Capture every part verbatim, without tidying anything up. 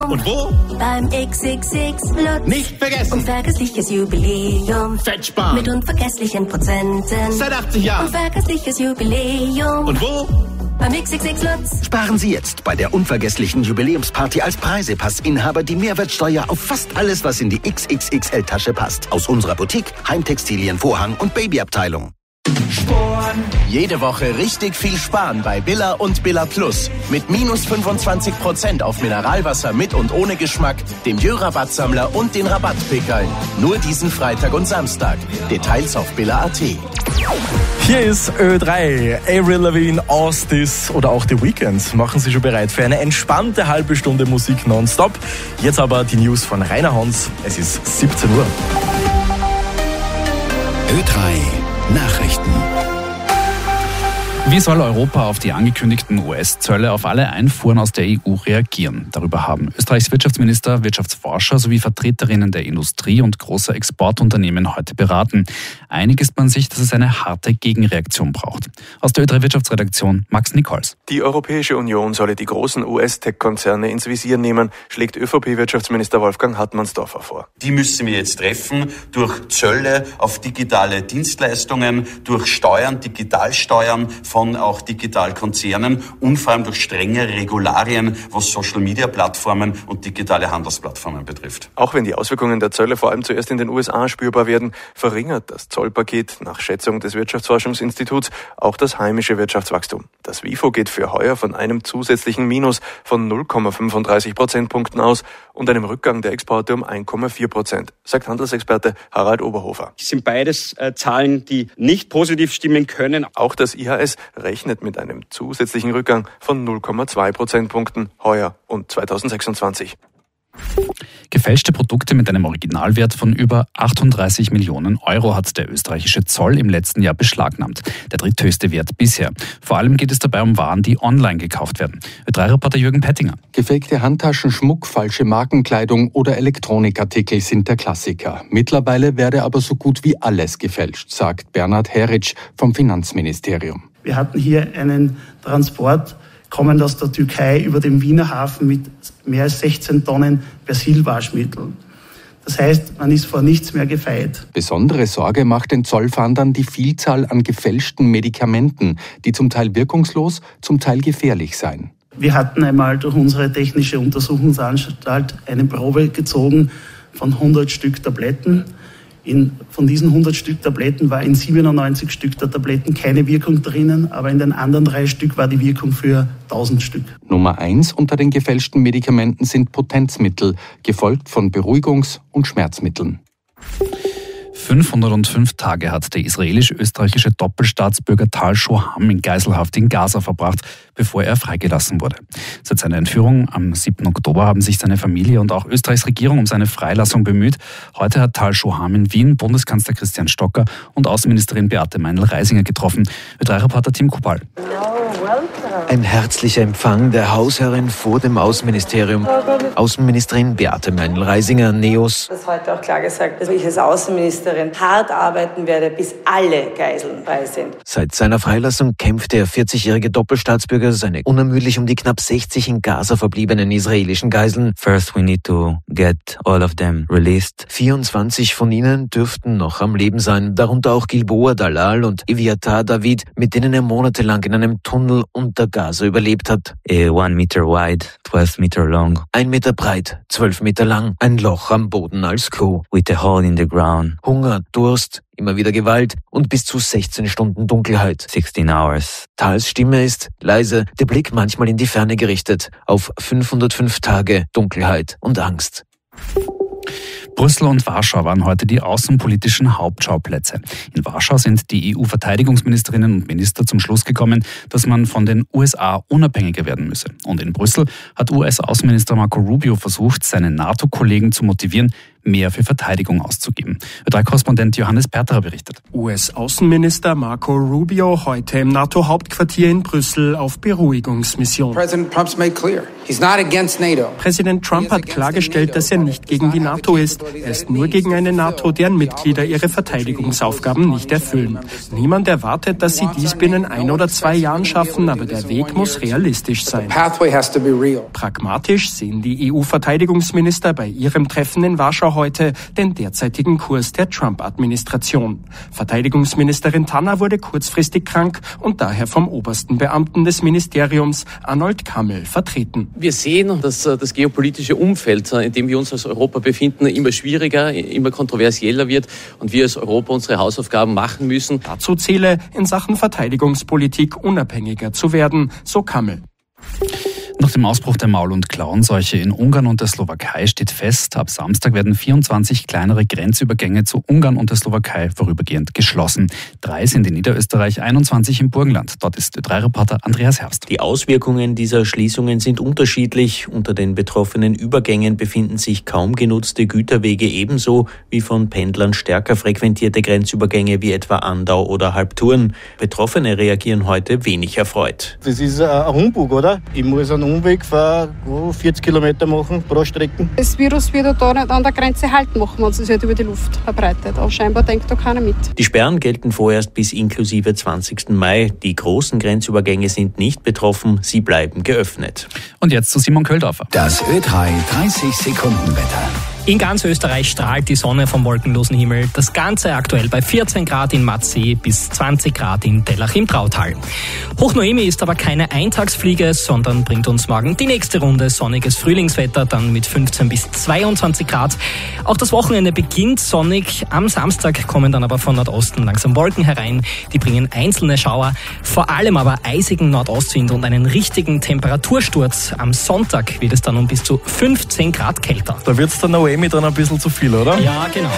Und wo? Beim X X X Lutz. Nicht vergessen. Unvergessliches Jubiläum. Fett sparen. Mit unvergesslichen Prozenten. Seit achtzig Jahren. Unvergessliches Jubiläum. Und wo? Beim X X X Lutz. Sparen Sie jetzt bei der unvergesslichen Jubiläumsparty als Preisepassinhaber die Mehrwertsteuer auf fast alles, was in die X X X L-Tasche passt. Aus unserer Boutique, Heimtextilien, Vorhang und Babyabteilung. Sporen. Jede Woche richtig viel sparen bei Billa und Billa Plus. Mit minus fünfundzwanzig Prozent auf Mineralwasser mit und ohne Geschmack, dem Jö-Rabattsammler und den Rabattpickeln. Nur diesen Freitag und Samstag. Details auf billa punkt at. Hier ist Ö drei. Avril Lavigne, Austis oder auch The Weeknd machen sich schon bereit für eine entspannte halbe Stunde Musik nonstop. Jetzt aber die News von Rainer Hans. Es ist siebzehn Uhr. Ö drei Nachrichten. Wie soll Europa auf die angekündigten U S-Zölle auf alle Einfuhren aus der E U reagieren? Darüber haben Österreichs Wirtschaftsminister, Wirtschaftsforscher sowie Vertreterinnen der Industrie und großer Exportunternehmen heute beraten. Einig ist man sich, dass es eine harte Gegenreaktion braucht. Aus der Ö drei Wirtschaftsredaktion Max Nichols. Die Europäische Union solle die großen U S-Tech-Konzerne ins Visier nehmen, schlägt ÖVP-Wirtschaftsminister Wolfgang Hartmannsdorfer vor. Die müssen wir jetzt treffen durch Zölle auf digitale Dienstleistungen, durch Steuern, Digitalsteuern von auch Digitalkonzernen und vor allem durch strenge Regularien, was Social-Media-Plattformen und digitale Handelsplattformen betrifft. Auch wenn die Auswirkungen der Zölle vor allem zuerst in den U S A spürbar werden, verringert das Zollpaket nach Schätzung des Wirtschaftsforschungsinstituts auch das heimische Wirtschaftswachstum. Das WIFO geht für heuer von einem zusätzlichen Minus von null Komma fünfunddreißig Prozentpunkten aus und einem Rückgang der Exporte um ein Komma vier Prozent, sagt Handelsexperte Harald Oberhofer. Das sind beides äh, Zahlen, die nicht positiv stimmen können. Auch das I H S rechnet mit einem zusätzlichen Rückgang von null Komma zwei Prozentpunkten heuer und zweitausendsechsundzwanzig. Gefälschte Produkte mit einem Originalwert von über achtunddreißig Millionen Euro hat der österreichische Zoll im letzten Jahr beschlagnahmt. Der dritthöchste Wert bisher. Vor allem geht es dabei um Waren, die online gekauft werden. Ö drei Reporter Jürgen Pettinger. Gefakte Handtaschen, Schmuck, falsche Markenkleidung oder Elektronikartikel sind der Klassiker. Mittlerweile werde aber so gut wie alles gefälscht, sagt Bernhard Heritsch vom Finanzministerium. Wir hatten hier einen Transport kommend aus der Türkei über den Wiener Hafen mit mehr als sechzehn Tonnen Persilwaschmittel. Das heißt, man ist vor nichts mehr gefeit. Besondere Sorge macht den Zollfahndern die Vielzahl an gefälschten Medikamenten, die zum Teil wirkungslos, zum Teil gefährlich seien. Wir hatten einmal durch unsere technische Untersuchungsanstalt eine Probe gezogen von hundert Stück Tabletten. In, von diesen hundert Stück Tabletten war in siebenundneunzig Stück der Tabletten keine Wirkung drinnen, aber in den anderen drei Stück war die Wirkung für tausend Stück. Nummer eins unter den gefälschten Medikamenten sind Potenzmittel, gefolgt von Beruhigungs- und Schmerzmitteln. fünfhundertfünf Tage hat der israelisch-österreichische Doppelstaatsbürger Tal Shoham in Geiselhaft in Gaza verbracht, bevor er freigelassen wurde. Seit seiner Entführung am siebten Oktober haben sich seine Familie und auch Österreichs Regierung um seine Freilassung bemüht. Heute hat Tal Shoham in Wien Bundeskanzler Christian Stocker und Außenministerin Beate Meinl-Reisinger getroffen. Ö drei Reporter Tim Kupal. Ein herzlicher Empfang der Hausherrin vor dem Außenministerium. Außenministerin Beate Meinl-Reisinger, Neos. Das heute auch klar gesagt, dass ich als Außenministerin hart arbeiten werde, bis alle Geiseln frei sind. Seit seiner Freilassung kämpft der vierzigjährige Doppelstaatsbürger seine unermüdlich um die knapp sechzig in Gaza verbliebenen israelischen Geiseln. First we need to get all of them released. vierundzwanzig von ihnen dürften noch am Leben sein, darunter auch Gilboa Dalal und Eviatar David, mit denen er monatelang in einem Tunnel unter Gaza überlebt hat. Uh, one meter wide, twelve meter long. Ein Meter breit, zwölf Meter lang, ein Loch am Boden als Klo. With a hole in the ground. Hunger, Durst, immer wieder Gewalt und bis zu sechzehn Stunden Dunkelheit. sixteen hours. Tals Stimme ist leise, der Blick manchmal in die Ferne gerichtet, auf fünfhundertfünf Tage Dunkelheit und Angst. Brüssel und Warschau waren heute die außenpolitischen Hauptschauplätze. In Warschau sind die E U-Verteidigungsministerinnen und Minister zum Schluss gekommen, dass man von den U S A unabhängiger werden müsse. Und in Brüssel hat U S-Außenminister Marco Rubio versucht, seine NATO-Kollegen zu motivieren, mehr für Verteidigung auszugeben. Ö drei Korrespondent Johannes Perterer berichtet. U S-Außenminister Marco Rubio heute im NATO-Hauptquartier in Brüssel auf Beruhigungsmission. President Trump's made clear. He's not against NATO. Präsident Trump hat klargestellt, dass er nicht gegen die NATO ist. Er ist nur gegen eine NATO, deren Mitglieder ihre Verteidigungsaufgaben nicht erfüllen. Niemand erwartet, dass sie dies binnen ein oder zwei Jahren schaffen, aber der Weg muss realistisch sein. Pragmatisch sehen die E U-Verteidigungsminister bei ihrem Treffen in Warschau heute den derzeitigen Kurs der Trump-Administration. Verteidigungsministerin Tanner wurde kurzfristig krank und daher vom obersten Beamten des Ministeriums, Arnold Kammel, vertreten. Wir sehen, dass das geopolitische Umfeld, in dem wir uns als Europa befinden, immer schwieriger, immer kontroversieller wird und wir als Europa unsere Hausaufgaben machen müssen. Dazu zähle, in Sachen Verteidigungspolitik unabhängiger zu werden, so Kammel. Nach dem Ausbruch der Maul- und Klauenseuche in Ungarn und der Slowakei steht fest, ab Samstag werden vierundzwanzig kleinere Grenzübergänge zu Ungarn und der Slowakei vorübergehend geschlossen. Drei sind in Niederösterreich, einundzwanzig im Burgenland. Dort ist Ö drei Reporter Andreas Herbst. Die Auswirkungen dieser Schließungen sind unterschiedlich. Unter den betroffenen Übergängen befinden sich kaum genutzte Güterwege, ebenso wie von Pendlern stärker frequentierte Grenzübergänge wie etwa Andau oder Halbturn. Betroffene reagieren heute wenig erfreut. Das ist ein Humbug, oder? Ich muss einen Umweg fahren, vierzig Kilometer machen pro Strecke. Das Virus wird da nicht an der Grenze Halt machen, wenn es sich halt über die Luft verbreitet. Aber scheinbar denkt da keiner mit. Die Sperren gelten vorerst bis inklusive zwanzigsten Mai. Die großen Grenzübergänge sind nicht betroffen, sie bleiben geöffnet. Und jetzt zu Simon Köldorfer. Das Ö drei dreißig Sekunden Wetter. In ganz Österreich strahlt die Sonne vom wolkenlosen Himmel. Das Ganze aktuell bei vierzehn Grad in Matzee bis zwanzig Grad in Dellach im Trautal. Hochnoemi ist aber keine Eintagsfliege, sondern bringt uns morgen die nächste Runde sonniges Frühlingswetter, dann mit fünfzehn bis zweiundzwanzig Grad. Auch das Wochenende beginnt sonnig. Am Samstag kommen dann aber von Nordosten langsam Wolken herein. Die bringen einzelne Schauer, vor allem aber eisigen Nordostwind und einen richtigen Temperatursturz. Am Sonntag wird es dann um bis zu fünfzehn Grad kälter. Da wird's dann Noemi dann ein bisschen zu viel, oder? Ja, genau.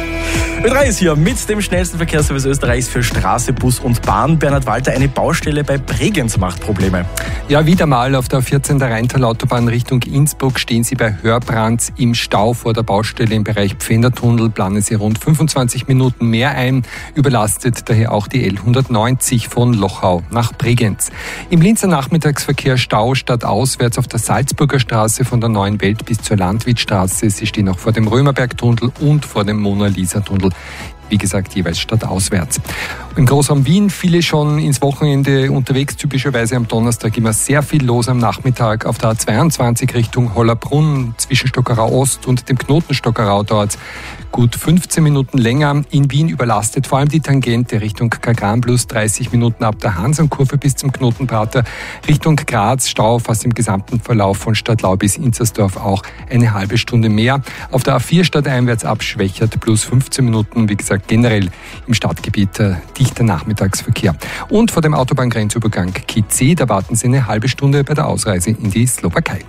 Ö drei ist hier mit dem schnellsten Verkehrsservice Österreichs für Straße, Bus und Bahn. Bernhard Walter, eine Baustelle bei Bregenz macht Probleme. Ja, wieder mal auf der vierzehnten Rheintal-Autobahn Richtung Innsbruck stehen Sie bei Hörbrands im Stau vor der Baustelle im Bereich Pfändertunnel. Planen Sie rund fünfundzwanzig Minuten mehr ein. Überlastet daher auch die L hundertneunzig von Lochau nach Bregenz. Im Linzer Nachmittagsverkehr Stau stadtauswärts auf der Salzburger Straße von der Neuen Welt bis zur Landwittstraße. Sie stehen auch vor dem Römerbergtunnel und vor dem Mona-Lisa-Tunnel. Wie gesagt, jeweils stadtauswärts. Im Großraum Wien viele schon ins Wochenende unterwegs, typischerweise am Donnerstag immer sehr viel los am Nachmittag. Auf der A zweiundzwanzig Richtung Hollerbrunn zwischen Stockerau Ost und dem Knoten Stockerau dauert gut fünfzehn Minuten länger. In Wien überlastet vor allem die Tangente Richtung Kagran plus dreißig Minuten ab der Hansernkurve bis zum Knotenprater. Richtung Graz Stau fast im gesamten Verlauf von Stadtlau bis Inzersdorf auch eine halbe Stunde mehr. Auf der A vier stadteinwärts abschwächert plus fünfzehn Minuten, wie gesagt generell im Stadtgebiet äh, dichter Nachmittagsverkehr. Und vor dem Autobahngrenzübergang Kitzee, da warten Sie eine halbe Stunde bei der Ausreise in die Slowakei.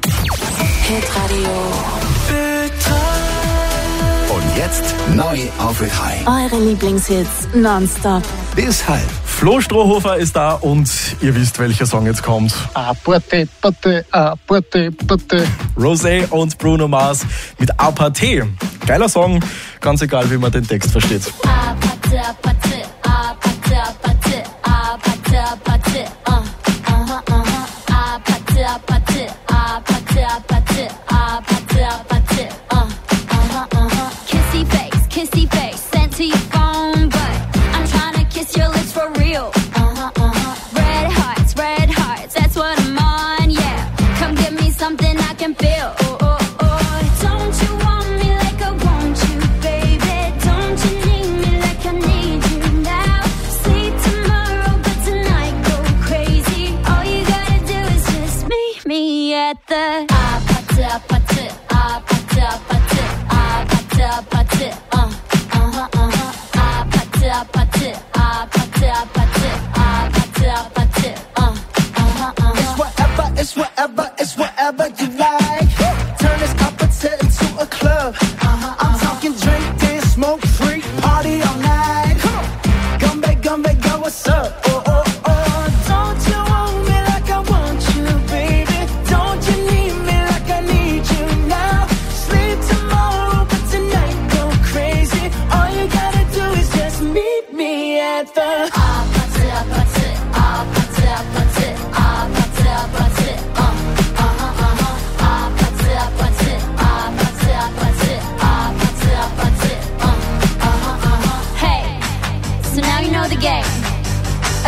Und jetzt neu auf Ö drei. Eure Lieblingshits nonstop. Bis halb. Flo Strohhofer ist da und ihr wisst, welcher Song jetzt kommt. Aparte, pate, aparte, pate. Rosé und Bruno Mars mit Aparte. Geiler Song, ganz egal, wie man den Text versteht. Aparte, aparte, aparte, aparte, aparte, aparte, uh, aha, aha. Aparte, aparte, aparte, aparte, aparte, aparte, uh, aha, aha. Kissy face, kissy face, sent to your phone, but I'm trying to kiss your lips for real. Uh-huh, uh-huh. Red hearts, red hearts, that's what I'm on, yeah. Come give me something I can feel. Oh, oh, oh. Don't you want me like I want you, baby? Don't you need me like I need you now? See tomorrow, but tonight go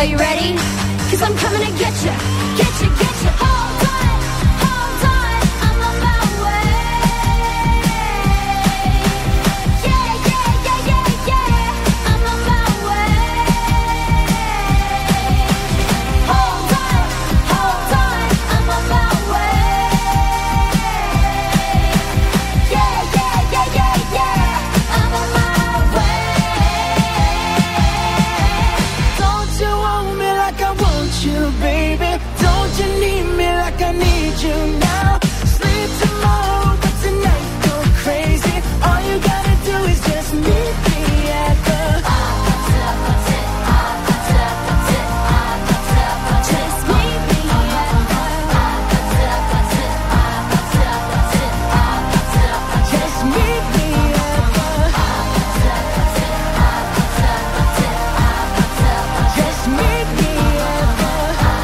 Are you ready? Cause I'm coming to get you, get you, get you. Hold on, hold on, I'm on my way. Yeah, yeah, yeah, yeah, yeah, I'm on my way. Hold on, hold on, I'm on my way. Yeah, yeah, yeah, yeah, yeah, I'm on my way. Don't you want me like I want you, baby? Don't you need me like I need you now? Sleep tomorrow, but tonight go crazy. All you gotta do is just meet me at the just meet me at the just meet me at the just meet me at the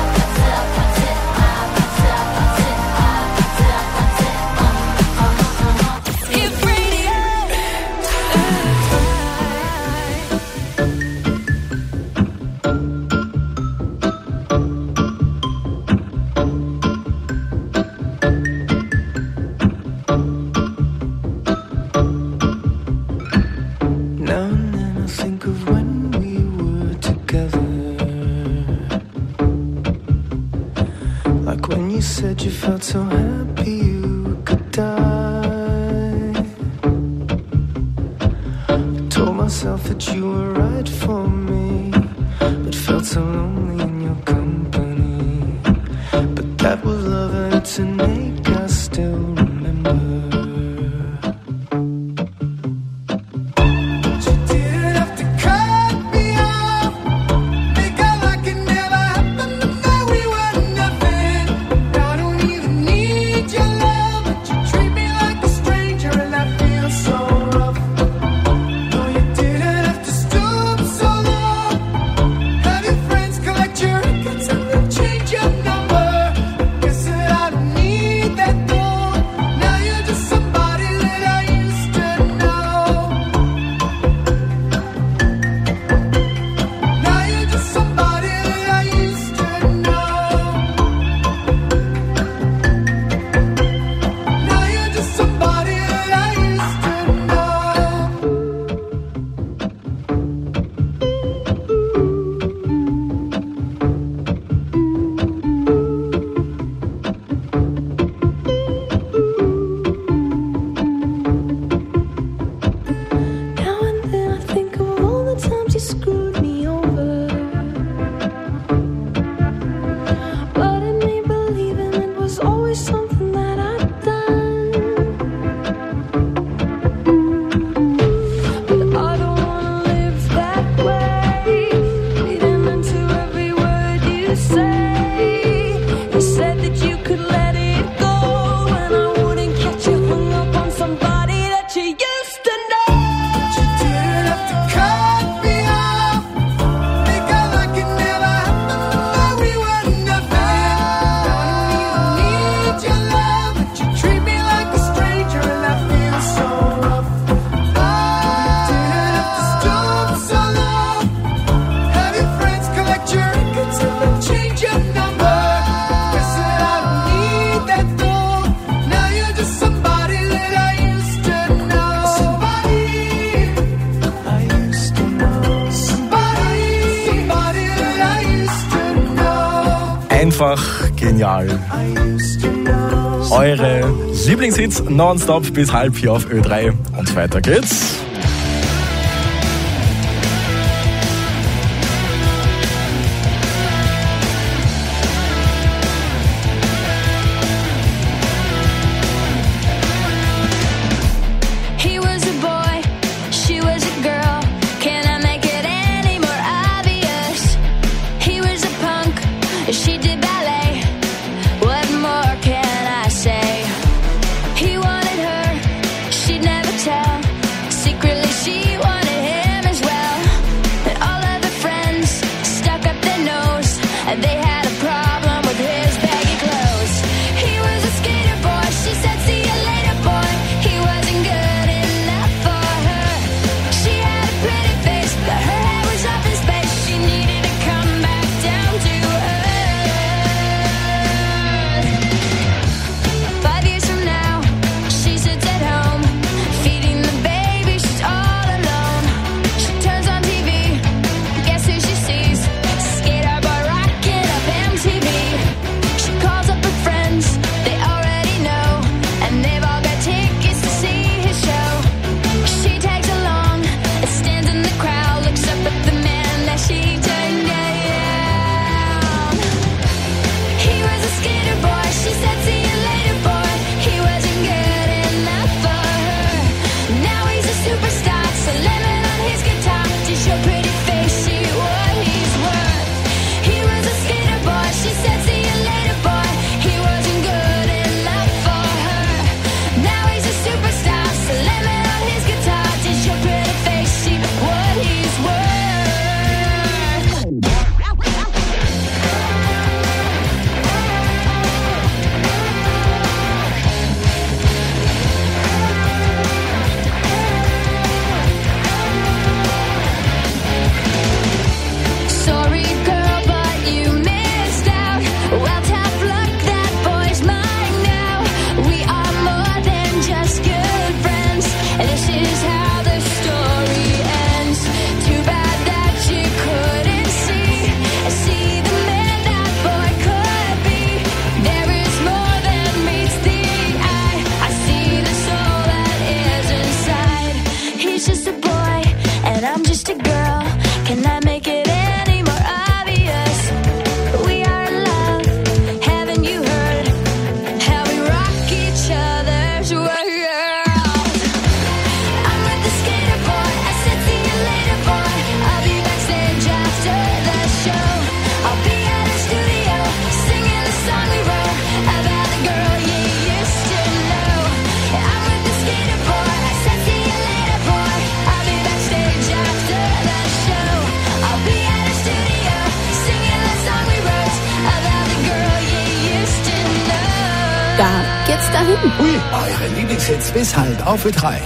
If radio Now and then I think of when we were together, like when you said you felt so happy you could die. I told myself that you were right for me, but felt so lonely in your company. But that was love and it's an ache I still remember. Change your number, guess that I don't need that though. Einfach genial. Eure Lieblingshits nonstop bis halb vier auf Ö drei. Und weiter geht's. Secret bis dahin. Hui, eure Lieblingshits bis halb auf für drei.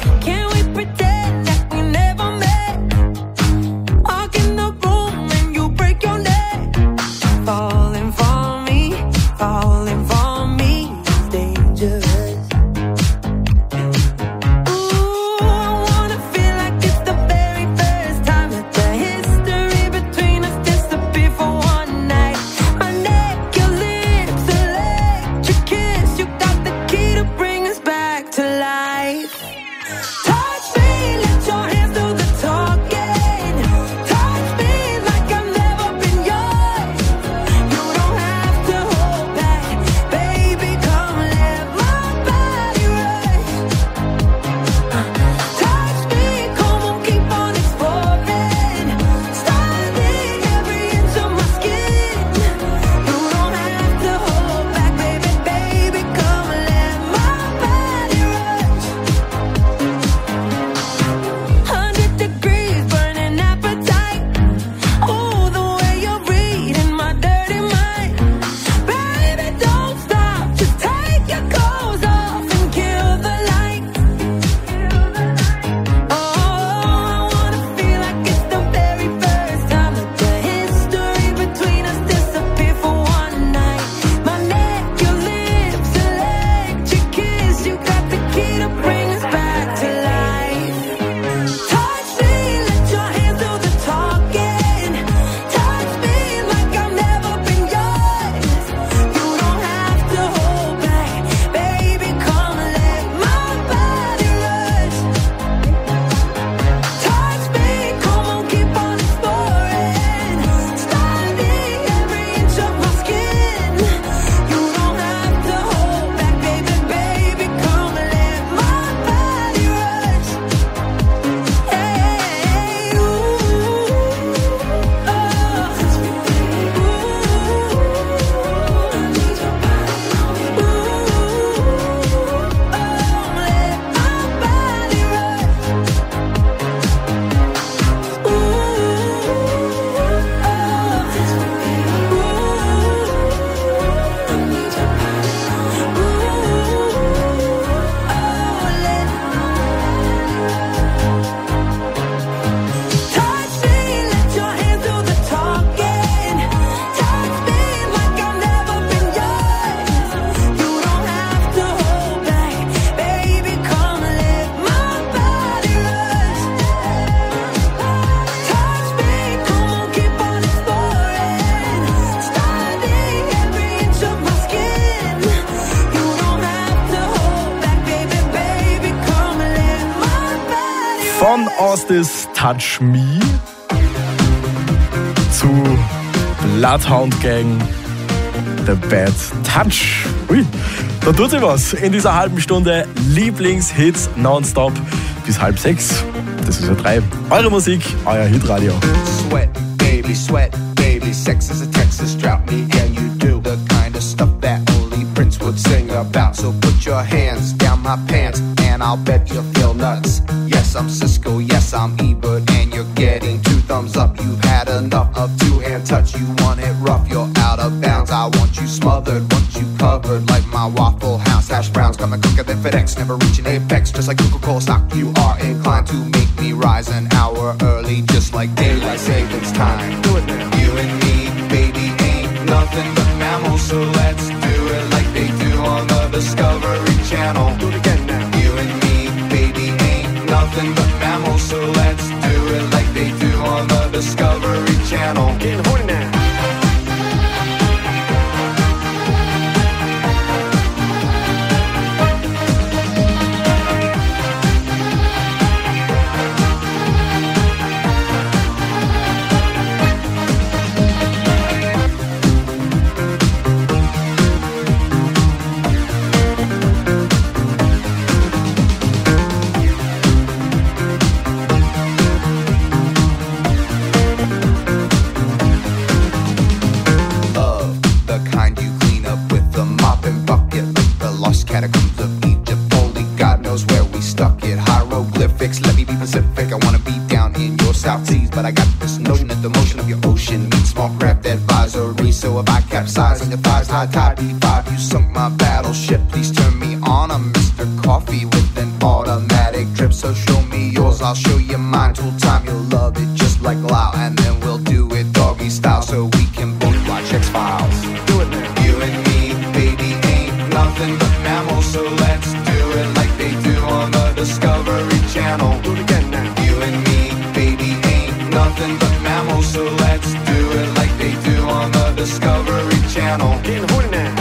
Von Ostis Touch Me zu Bloodhound Gang, The Bad Touch. Ui, da tut sich was in dieser halben Stunde. Lieblingshits nonstop bis halb sechs. Das ist ja drei. Eure Musik, euer Hitradio. Sweat, baby, sweat, baby. Sex is a Texas drought. Me and you do the kind of stuff that only Prince would sing about. So put your hands down my pants and I'll bet you'll feel nuts. Yes, I'm Cisco, yes, I'm Ebert, and you're getting two thumbs up. You've had enough of two-hand touch. You want it rough, you're out of bounds. I want you smothered, want you covered like my Waffle House hash browns. Coming quicker than FedEx, never reaching apex. Just like Coca-Cola stock, you are inclined to make me rise an hour early, just like daylight savings time. Do it now. You and me, baby, ain't nothing but mammals, so let's do it like they do on the Discovery Channel. Do it again now. You and me, baby, ain't nothing but mammals, so let's do it like they do on the Discovery Channel. Getting horny now. Catacombs of Egypt, only God knows where we stuck it. Hieroglyphics, let me be Pacific. I wanna be down in your South Seas, but I got this notion that the motion of your ocean means small craft advisory. So if I capsize on your thighs, high tide, B five, you sunk my battleship. Please turn me on. grip, so show me yours, I'll show you mine. Tool time, you'll love it just like Lau. And then we'll do it doggy style, so we can both watch X-Files. Do it now. You and me, baby, ain't nothing but mammals, so let's do it like they do on the Discovery Channel. Do it again now. You and me, baby, ain't nothing but mammals, so let's do it like they do on the Discovery Channel. Getting horny now.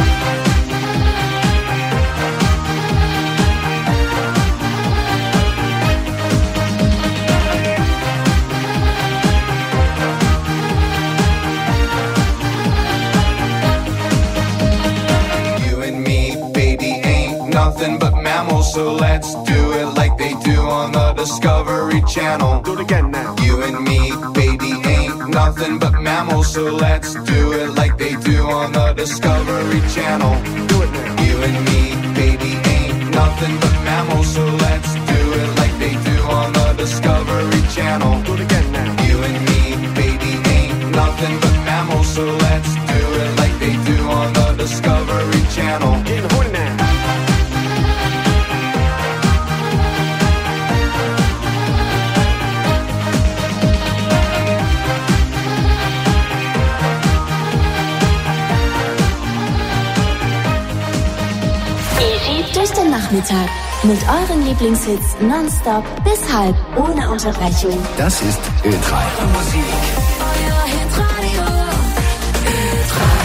Nothing but mammals, so let's do it like they do on the Discovery Channel. Do it again now. You and me, baby, ain't nothing but mammals, so let's do it like they do on the Discovery Channel. Do it now. You and me, baby, ain't nothing but mammals, so let's do it like they do on the Discovery Channel. Do it again now. You and me, baby, ain't nothing but mammals, so let's do it like they do on the Discovery Channel. Getting horny now. Durch den Nachmittag mit euren Lieblingshits nonstop bis halb ohne Unterbrechung. Das ist Ö drei. Musik. Euer Hitradio. Ö drei.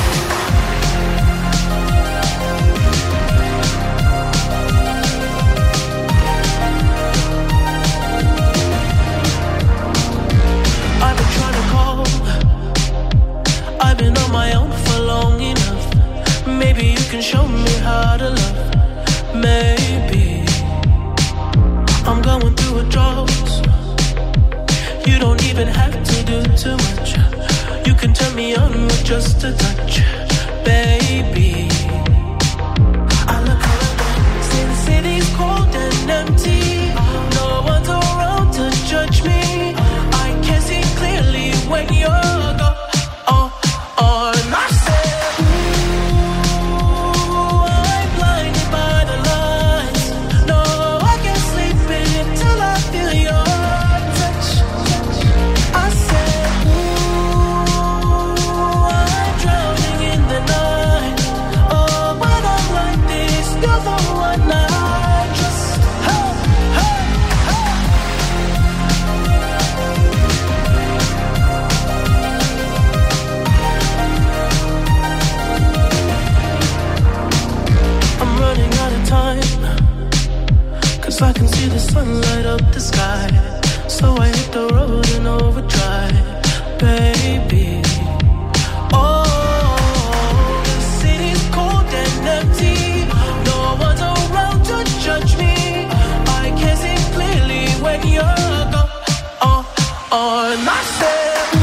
I've been trying to call. I've been on my own for long enough. Maybe you can show me how to love. Maybe I'm going through a drought. You don't even have to do too much. You can turn me on with just a touch, baby. I look around, see the city's cold and empty. No one's around to judge me. I can see clearly when you're gone. Oh, oh, and I say I can see the sun light up the sky, so I hit the road in overdrive, baby. Oh, the city's cold and empty. No one's around to judge me. I can see clearly when you're gone. Oh, oh, and I say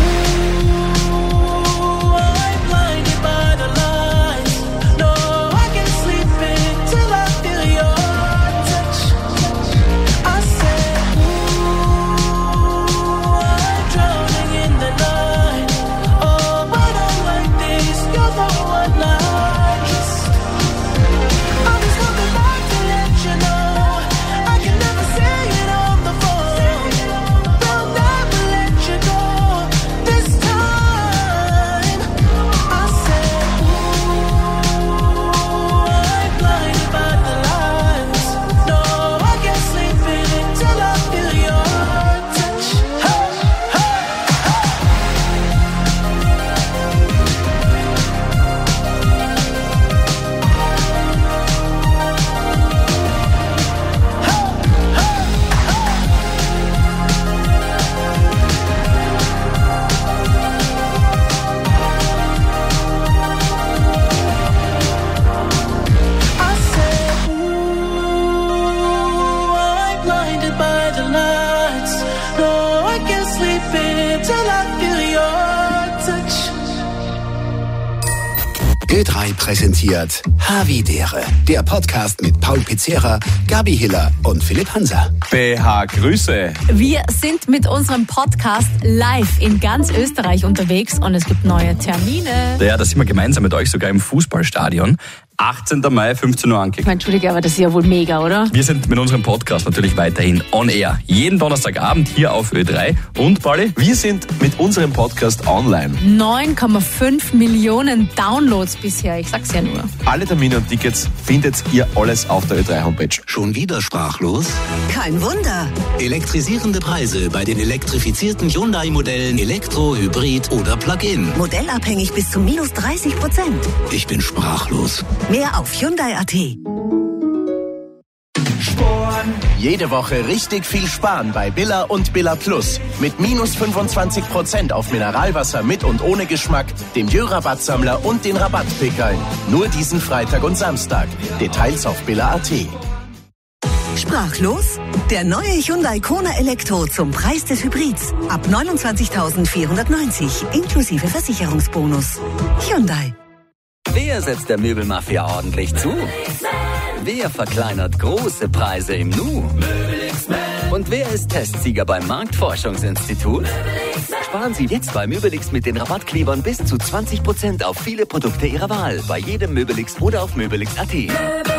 Ö drei präsentiert Havidere, der Podcast mit Paul Pizzera, Gabi Hiller und Philipp Hanser. B H, Grüße. Wir sind mit unserem Podcast live in ganz Österreich unterwegs und es gibt neue Termine. Ja, da sind wir gemeinsam mit euch sogar im Fußballstadion. achtzehnten Mai, fünfzehn Uhr angeklickt. Entschuldige, aber das ist ja wohl mega, oder? Wir sind mit unserem Podcast natürlich weiterhin on air. Jeden Donnerstagabend hier auf Ö drei. Und, Pauli? Wir sind mit unserem Podcast online. neun Komma fünf Millionen Downloads bisher, ich sag's ja nur. Alle Termine und Tickets findet ihr alles auf der Ö drei Homepage. Schon wieder sprachlos? Kein Wunder. Elektrisierende Preise bei den elektrifizierten Hyundai-Modellen Elektro, Hybrid oder Plug-in. Modellabhängig bis zu minus dreißig Prozent. Ich bin sprachlos. Mehr auf Hyundai Punkt A T. Jede Woche richtig viel sparen bei Billa und Billa Plus. Mit minus fünfundzwanzig Prozent auf Mineralwasser mit und ohne Geschmack, dem Jö-Rabattsammler und den Rabattpickeln. Nur diesen Freitag und Samstag. Details auf Billa Punkt A T. Sprachlos? Der neue Hyundai Kona Elektro zum Preis des Hybrids. Ab neunundzwanzigtausendvierhundertneunzig inklusive Versicherungsbonus. Hyundai. Wer setzt der Möbelmafia ordentlich zu? Wer verkleinert große Preise im Nu? Und wer ist Testsieger beim Marktforschungsinstitut? Sparen Sie jetzt bei Möbelix mit den Rabattklebern bis zu zwanzig Prozent auf viele Produkte Ihrer Wahl. Bei jedem Möbelix oder auf Möbelix Punkt A T.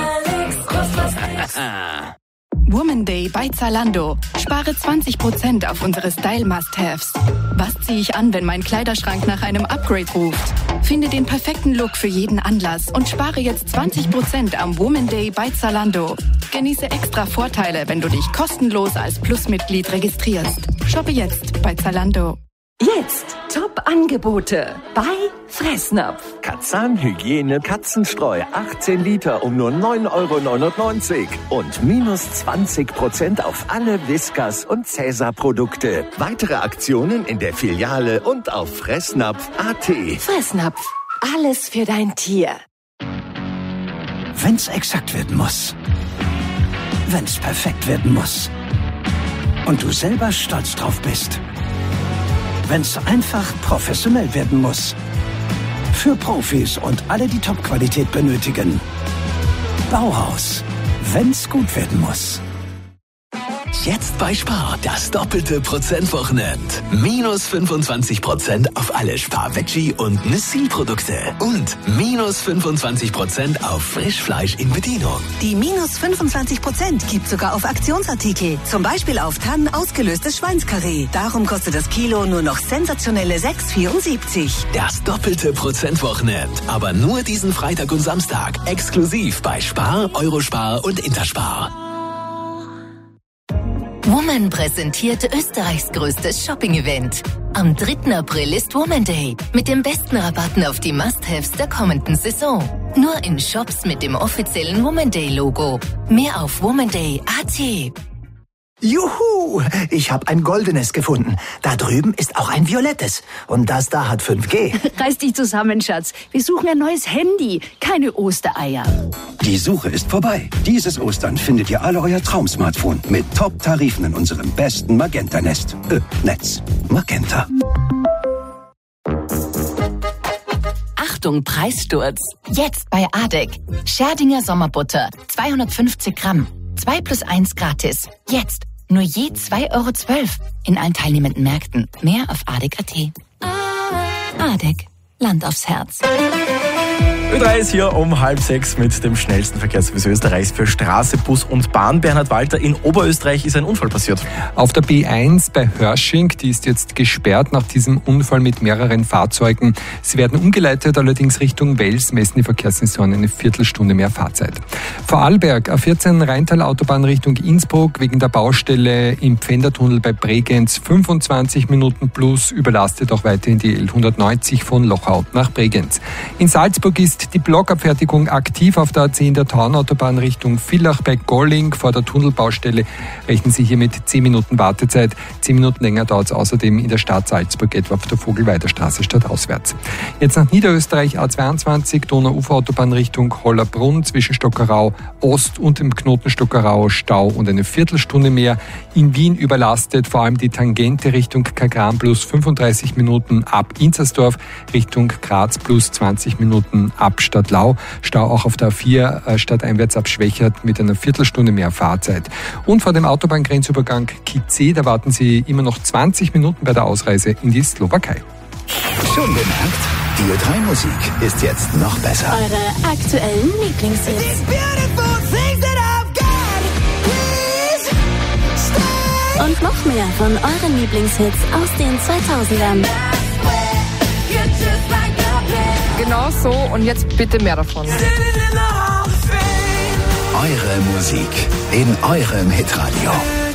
Woman Day bei Zalando. Spare zwanzig Prozent auf unsere Style-Must-Haves. Was ziehe ich an, wenn mein Kleiderschrank nach einem Upgrade ruft? Finde den perfekten Look für jeden Anlass und spare jetzt zwanzig Prozent am Woman Day bei Zalando. Genieße extra Vorteile, wenn du dich kostenlos als Plus-Mitglied registrierst. Shoppe jetzt bei Zalando. Jetzt Top-Angebote bei Fressnapf. Katzanhygiene Katzenstreu achtzehn Liter um nur neun Euro neunundneunzig und minus zwanzig Prozent auf alle Whiskas und Cäsar-Produkte. Weitere Aktionen in der Filiale und auf Fressnapf Punkt A T. Fressnapf, alles für dein Tier. Wenn's exakt werden muss. Wenn's perfekt werden muss. Und du selber stolz drauf bist. Wenn's einfach professionell werden muss. Für Profis und alle, die Top-Qualität benötigen. Bauhaus. Wenn's gut werden muss. Jetzt bei Spar das doppelte Prozentwochenend. Minus fünfundzwanzig Prozent auf alle Spar-Veggie- und Nissin-Produkte. Und minus fünfundzwanzig Prozent auf Frischfleisch in Bedienung. Die minus fünfundzwanzig Prozent gibt sogar auf Aktionsartikel. Zum Beispiel auf Tannen ausgelöstes Schweinskarree. Darum kostet das Kilo nur noch sensationelle sechs Komma vierundsiebzig. Das doppelte Prozentwochenend. Aber nur diesen Freitag und Samstag. Exklusiv bei Spar, Eurospar und Interspar. Woman präsentiert Österreichs größtes Shopping-Event. Am dritten April ist Woman Day mit den besten Rabatten auf die Must-Haves der kommenden Saison. Nur in Shops mit dem offiziellen Woman Day-Logo. Mehr auf woman day Punkt A T. Juhu! Ich habe ein goldenes gefunden. Da drüben ist auch ein violettes. Und das da hat fünf G. Reiß dich zusammen, Schatz. Wir suchen ein neues Handy, keine Ostereier. Die Suche ist vorbei. Dieses Ostern findet ihr alle euer Traum-Smartphone mit Top-Tarifen in unserem besten Magenta-Nest. Äh, Netz. Magenta. Achtung, Preissturz. Jetzt bei Adek. Scherdinger Sommerbutter. zweihundertfünfzig Gramm. zwei plus eins gratis. Jetzt. Nur je zwei Euro zwölf. In allen teilnehmenden Märkten. Mehr auf adek Punkt A T. Adek. Land aufs Herz. Ö drei ist hier um halb sechs mit dem schnellsten Verkehrsservice Österreichs für Straße, Bus und Bahn. Bernhard Walter, in Oberösterreich ist ein Unfall passiert. Auf der B eins bei Hörsching, die ist jetzt gesperrt nach diesem Unfall mit mehreren Fahrzeugen. Sie werden umgeleitet, allerdings Richtung Wels, messen die Verkehrsinstitutionen eine Viertelstunde mehr Fahrzeit. Vorarlberg, A vierzehn Rheintal-Autobahn Richtung Innsbruck, wegen der Baustelle im Pfändertunnel bei Bregenz fünfundzwanzig Minuten plus, überlastet auch weiterhin die L hundertneunzig von Lochau nach Bregenz. In Salzburg ist die Blockabfertigung aktiv auf der A zehn der Taunautobahn Richtung Villach bei Golling. Vor der Tunnelbaustelle rechnen Sie hier mit zehn Minuten Wartezeit. zehn Minuten länger dauert es außerdem in der Stadt Salzburg, etwa auf der Vogelweiderstraße stadtauswärts. Jetzt nach Niederösterreich A zweiundzwanzig, Donau-Ufer-Autobahn Richtung Hollerbrunn zwischen Stockerau Ost und dem Knoten Stockerau Stau und eine Viertelstunde mehr. In Wien überlastet vor allem die Tangente Richtung Kagran plus fünfunddreißig Minuten ab Inzersdorf, Richtung Graz plus zwanzig Minuten ab Stadtlau. Stau auch auf der A vier stadteinwärts ab Schwächert mit einer Viertelstunde mehr Fahrzeit. Und vor dem Autobahngrenzübergang Kitzé, da warten Sie immer noch zwanzig Minuten bei der Ausreise in die Slowakei. Schon bemerkt? Die Ö drei Musik ist jetzt noch besser. Eure aktuellen Lieblingshits. Und noch mehr von euren Lieblingshits aus den zweitausendern. Genau so, und jetzt bitte mehr davon. Eure Musik in eurem Hitradio.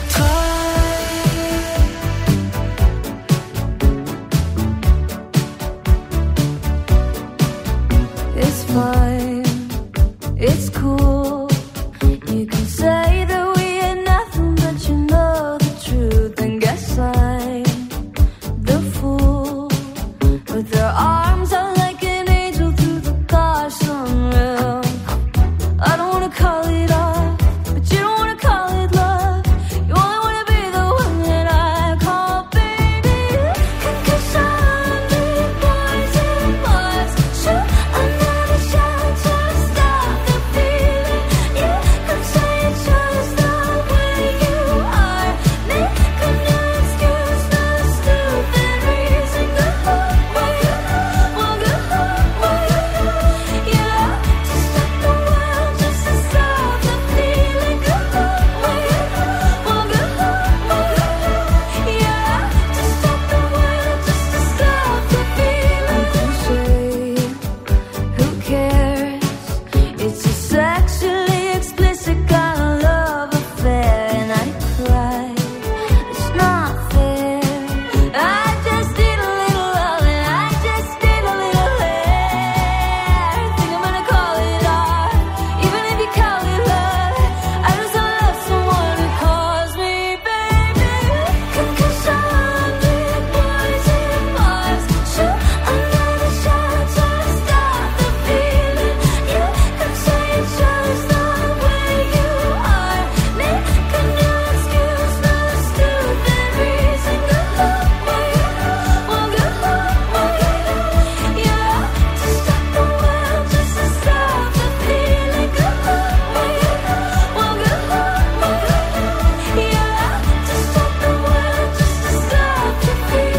It's fine, it's cool. You can say that we ain't nothing, but you know the truth. And guess I'm the fool. With their arms out like an angel through the car sunroof. I don't wanna call it off, but you don't wanna call it love. You only wanna be the one that I call baby. Cause I'm big boys and boys. Shoot another shot to stop the feeling. You could say it's just the way you are. Make a new excuse, no stupid reason. Go home, well, go home, well, go home, well, go home. Yeah, to stop the world, just to stop the feeling. Go home, well, go home, well, go home, well, go home. Yeah, to stop the world, just to stop the feeling. Who cares? It's a sexually explicit kind of love affair, and I cry. It's not fair. I just need a little love, and I just need a little hair. Think I'm gonna call it art, even if you call it love. I just wanna love someone who calls me baby. Cause I'm big boys and boys. Shoot another shot to stop the feeling. You could say it's just the way you are. Make a new excuse, no stupid reason. Go home, well, go home, well, go home, well, go home. Yeah, to stop the world, just to stop the feeling. Go home, well, go home, well, go home, well, go home. Yeah, to stop the world, just to stop the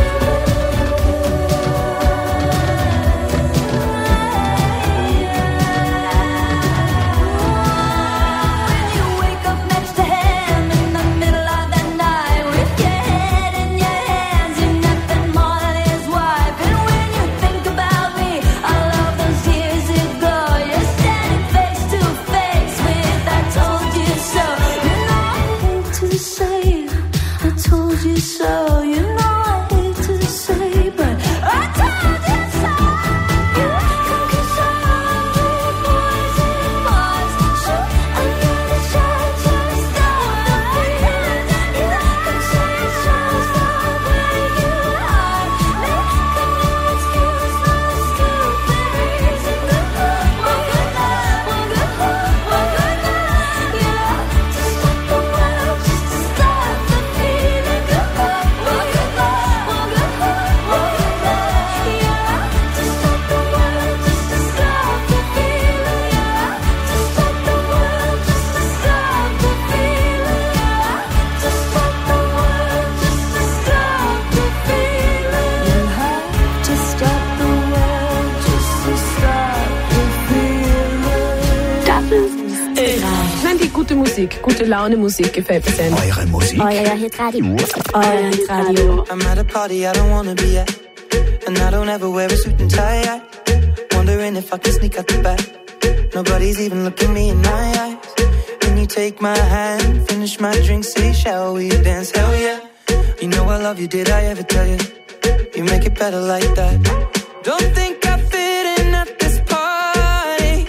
feeling. You wake up next to him in the middle of the night with your head in your hands, you're nothing more than his wife. And when you think about me, all of those years ago, you're standing face to face with I told you so. You know I hate to say it, I told you so. You know I hate to say it, but I told you so. You cause I'm big boys and boys. Shoot another shot to stop the feeling. You could say it's just the way you are. Make a new excuse, no stupid reason. Go home, well, go home, well, go home, well, go home. Yeah, to stop the world, just to stop the feeling. Go home, well, go home, well, go home, well, go home. Yeah, to stop the world, just to stop the feeling. Yeah, to stop the world, just to stop the feeling. Yeah, to stop the world, just to stop the feeling. You have to stop the world, just to stop the feeling. Nein, die gute Musik, gute Laune Musik gefällt mir sehr. Eure Musik. Euer Hitradio. Euer Hitradio. I'm at a party I don't wanna be at, and I don't ever wear a suit and tie. I wondering if I can sneak out the back. Nobody's even looking me in my eyes. Can you take my hand, finish my drink, say shall we dance? Hell yeah. You know I love you, did I ever tell you? You make it better like that. Don't think I fit in at this party.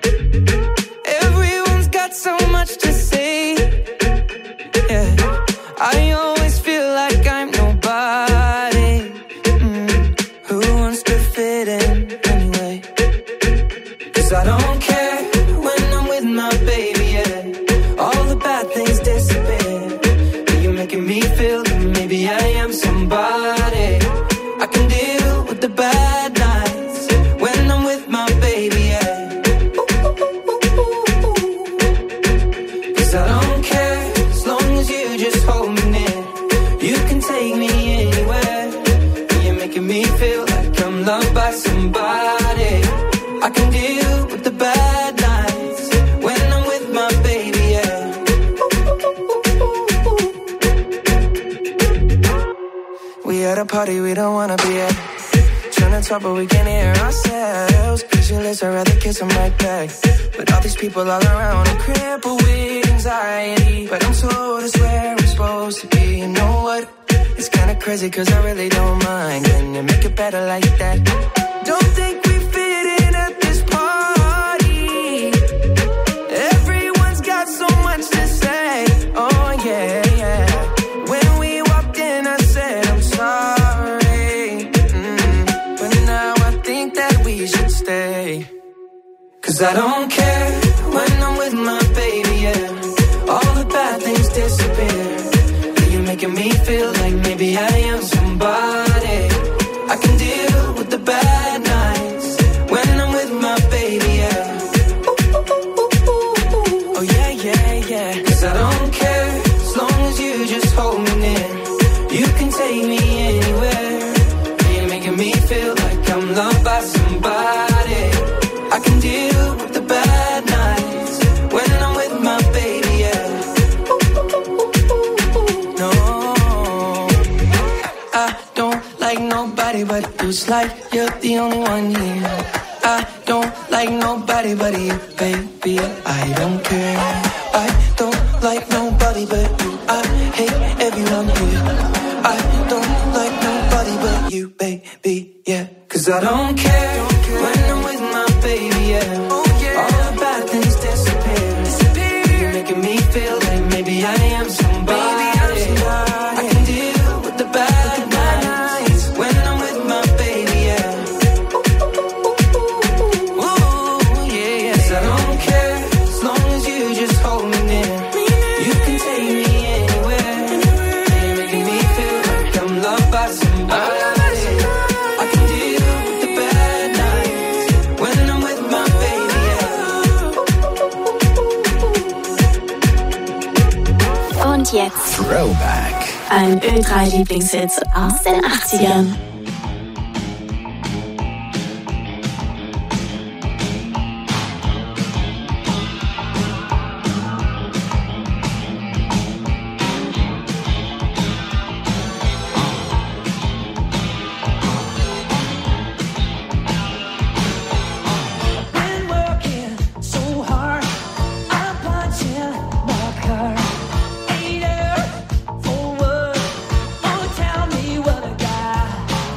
Everyone's got so much to say. Yeah, I always feel like I'm nobody. Mm. Who wants to fit in anyway? Cause I don't care when I'm with my baby, yeah. All the bad things disappear. You're making me feel that maybe I am somebody. I can deal with the bad nights. a party we don't wanna be at. Trying to talk but we can't hear ourselves. Pictureless, I'd rather kiss them right back. But all these people all around, I'm crippled with anxiety. But I'm told it's where I'm supposed to be. You know what? It's kinda crazy cause I really don't mind. Can you make it better like that? Don't think we fit in at this party. Everyone's got so much to say. Oh yeah, yeah. When we walked in I said I'm sorry, mm. But now I think that we should stay. Cause I don't care when I'm with my baby, yeah. All the bad things disappear. You're making me feel like maybe I am somebody. I can deal with the bad nights when I'm with my baby, yeah. Oh yeah, yeah, yeah. Cause I don't care as long as you just hold me near. You can take me anywhere. You're making me feel like I'm loved by somebody. I can deal with the bad nights when I'm with my baby, yeah. No, I don't like nobody but you. It's like you're the only one here. I don't like nobody but you, baby. I don't care. I don't like nobody but you. I hate everyone here. I don't like nobody but you, baby, yeah. Cause I don't care when I'm with my baby, yeah. All the bad things disappear. You're making me feel like maybe I am somebody. I can deal with the bad nights when I'm with my baby, yeah. Ooh, yeah, yeah. 'Cause I don't care as long as you just hold me near. You can take me anywhere. You're making me feel like I'm loved by somebody. I can deal with the bad nights when I'm with my baby, yeah. Und jetzt Throwback. ein Ö drei Lieblingshits aus den achtzigern. Been working so hard, I'm punching my card. Ain't there for what? Oh, tell me what I got.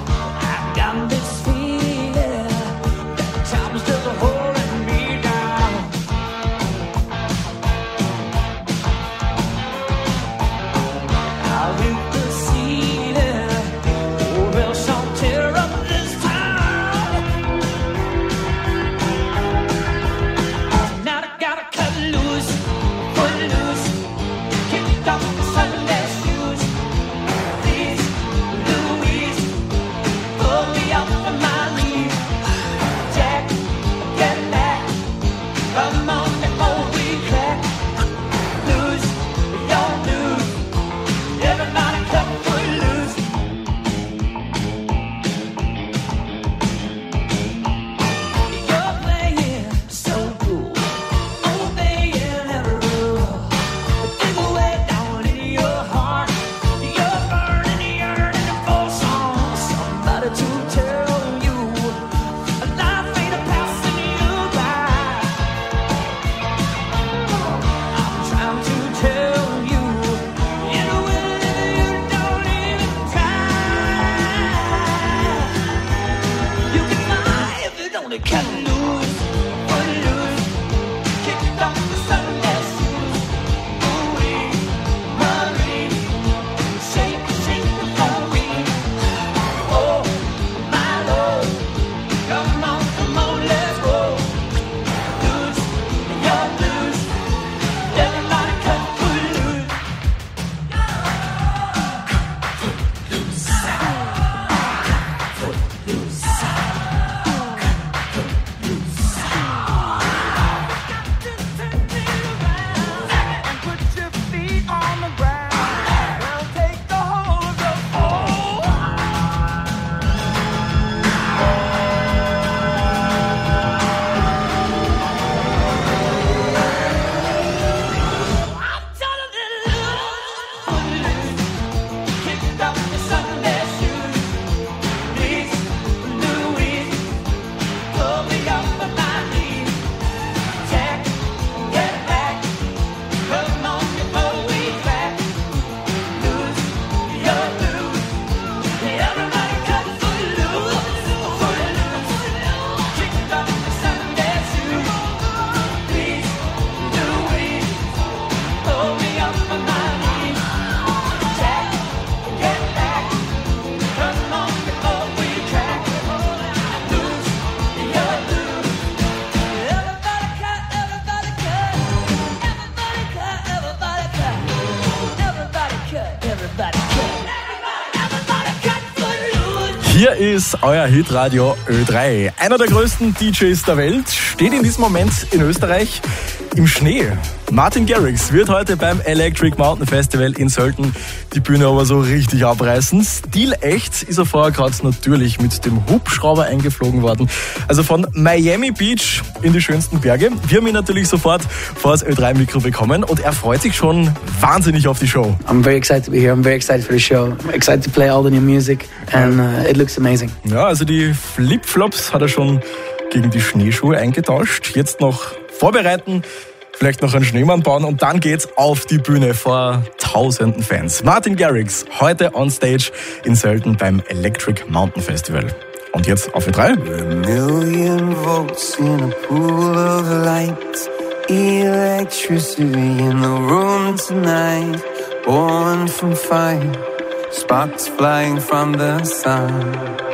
Hier ist euer Hitradio Ö drei. Einer der größten D Js der Welt steht in diesem Moment in Österreich im Schnee. Martin Garrix wird heute beim Electric Mountain Festival in Sölden die Bühne aber so richtig abreißen. Stilecht ist er vorher gerade natürlich mit dem Hubschrauber eingeflogen worden. Also von Miami Beach in die schönsten Berge. Wir haben ihn natürlich sofort vor das Ö drei Mikro bekommen und er freut sich schon wahnsinnig auf die Show. I'm very excited to be here. I'm very excited for the show. I'm excited to play all the new music and uh, it looks amazing. Ja, also die Flipflops hat er schon gegen die Schneeschuhe eingetauscht. Jetzt noch vorbereiten, vielleicht noch einen Schneemann bauen und dann geht's auf die Bühne vor tausenden Fans. Martin Garrix, heute on stage in Sölden beim Electric Mountain Festival. Und jetzt auf Ö drei. A million volts in a pool of light, electricity in the room tonight, born from fire, sparks flying from the sun.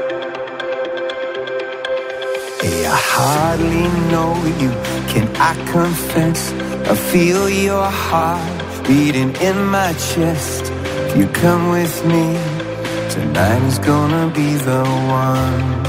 Hey, I hardly know you, can I confess? I feel your heart beating in my chest. If you come with me, tonight is gonna be the one.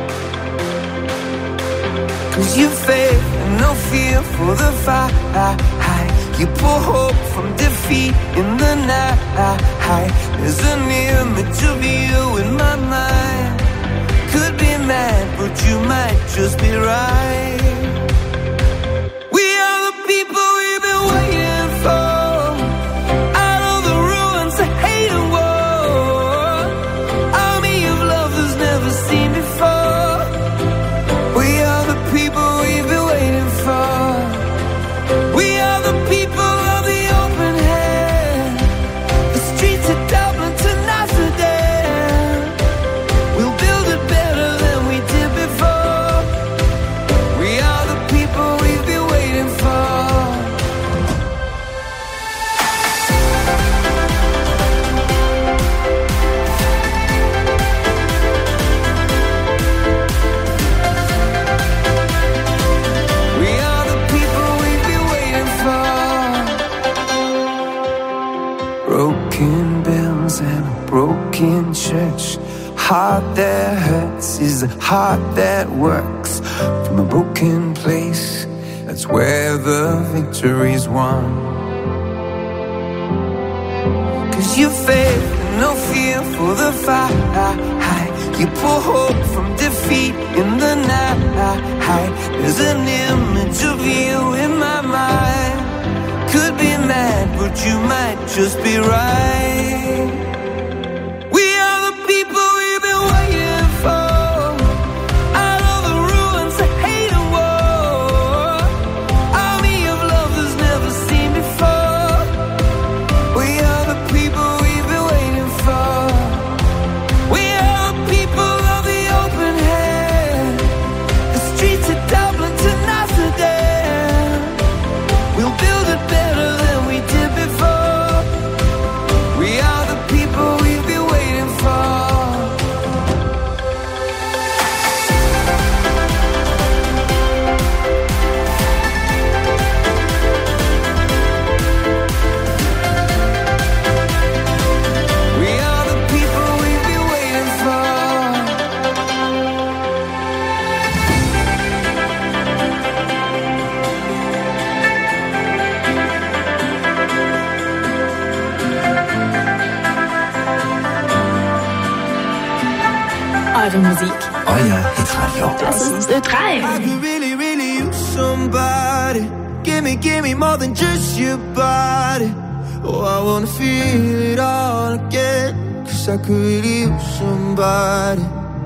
Cause you faith and no fear for the fight. You pull hope from defeat in the night. There's an image of you in my mind. Could be mad, but you might just be right. We are the people we've been waiting for. Out of the ruins of hate and war, army of lovers never seen before. We are the people we've been waiting for. We are the people of the open hand, the streets of Dublin to Amsterdam. We'll build it better than we did before. We are the people we've been waiting for. We are the people we've been waiting for. Broken bells and a broken church. Heart that hurts is a heart that works. From a broken place, that's where the victory's won. Cause you faith and no fear for the fight. You pull hope from defeat in the night. There's an image of you in my mind. Could be mad, but you might just be right. We are the people we've been waiting for. Out of the ruins of hate and war, army of lovers never seen before. We are the people we've been waiting for. We are the people of the open hand, the streets of Dublin to Amsterdam. We'll build it better than we did before. We are the people we've been waiting for. We are the people we've been waiting for. Eure Musik. Euer Hitradio. Das ist Ö drei. I could really, really use somebody. Give me, give me more than just your body. Oh, I wanna feel it all again. Cause I could really use somebody.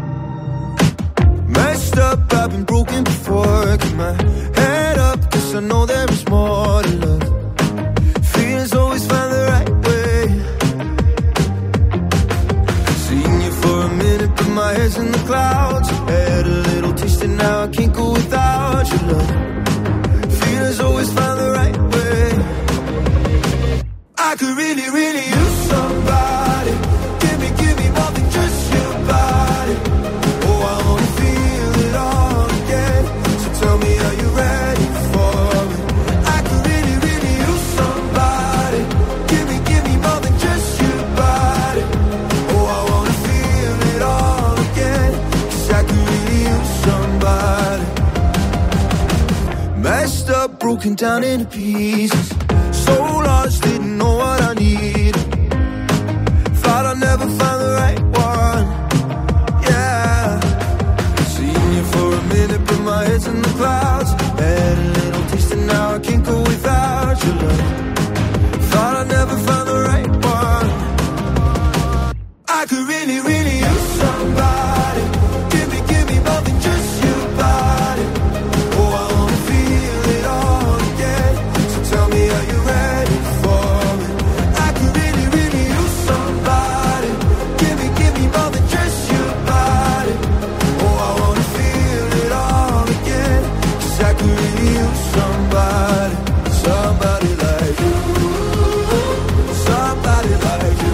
Messed up, I've been broken before. Keep my head up, cause I know there is more to love. Feelings always find the right way. Seen you for a minute, but my head's in the clouds. Had a little taste and now I can't go without your love. Feelings always find the right way. I could really, really use somebody. Give me, give me more than just your body. Oh, I wanna feel it all again. So tell me, are you ready for it? I could really, really use somebody. Give me, give me more than just your body. Oh, I wanna feel it all again. broken down into pieces. So lost, didn't know what I needed. Thought I'd never find the right one. Yeah. Seen you for a minute, but my head's in the clouds. Had a little taste and now I can't go without your love. Thought I'd never find the right one. I could really, really use somebody. Give me, give me more than just your body. Oh, I wanna feel it all again. So tell me, are you ready for it? I could really, really use somebody. Give me, give me more than just your body. Oh, I wanna feel it all again. 'Cause I could really use somebody. Somebody like you. Somebody like you.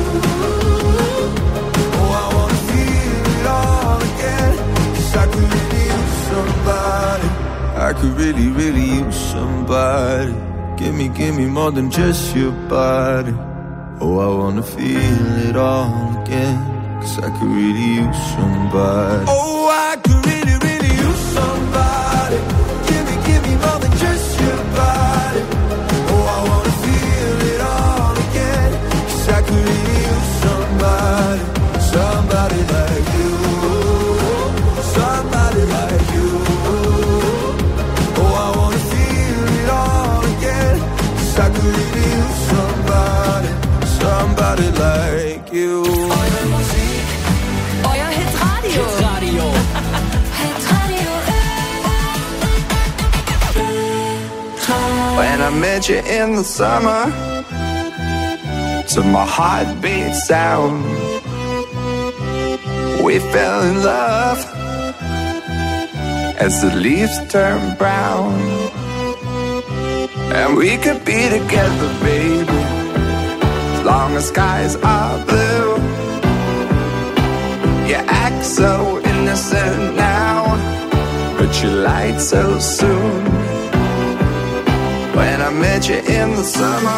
Oh, I wanna feel it all again. 'Cause I could really use somebody. I could really, really use somebody. Give me, give me more than just your body. Oh, I wanna feel it all again. 'Cause I could really use somebody. Oh, I could really, really use somebody. Give me, give me more than just your body. Oh, I wanna feel it all again. 'Cause I could really use somebody. Somebody like you. Somebody like you. Oh, I wanna feel it all again. 'Cause I could really use somebody. Somebody like you. Eure Musik, euer Hitradio. Hitradio. Hitradio. When I met you in the summer, to my heartbeat sound, we fell in love as the leaves turn brown. And we could be together, baby, as long as skies are blue. You act so innocent now, but you lied so soon. When I met you in the summer,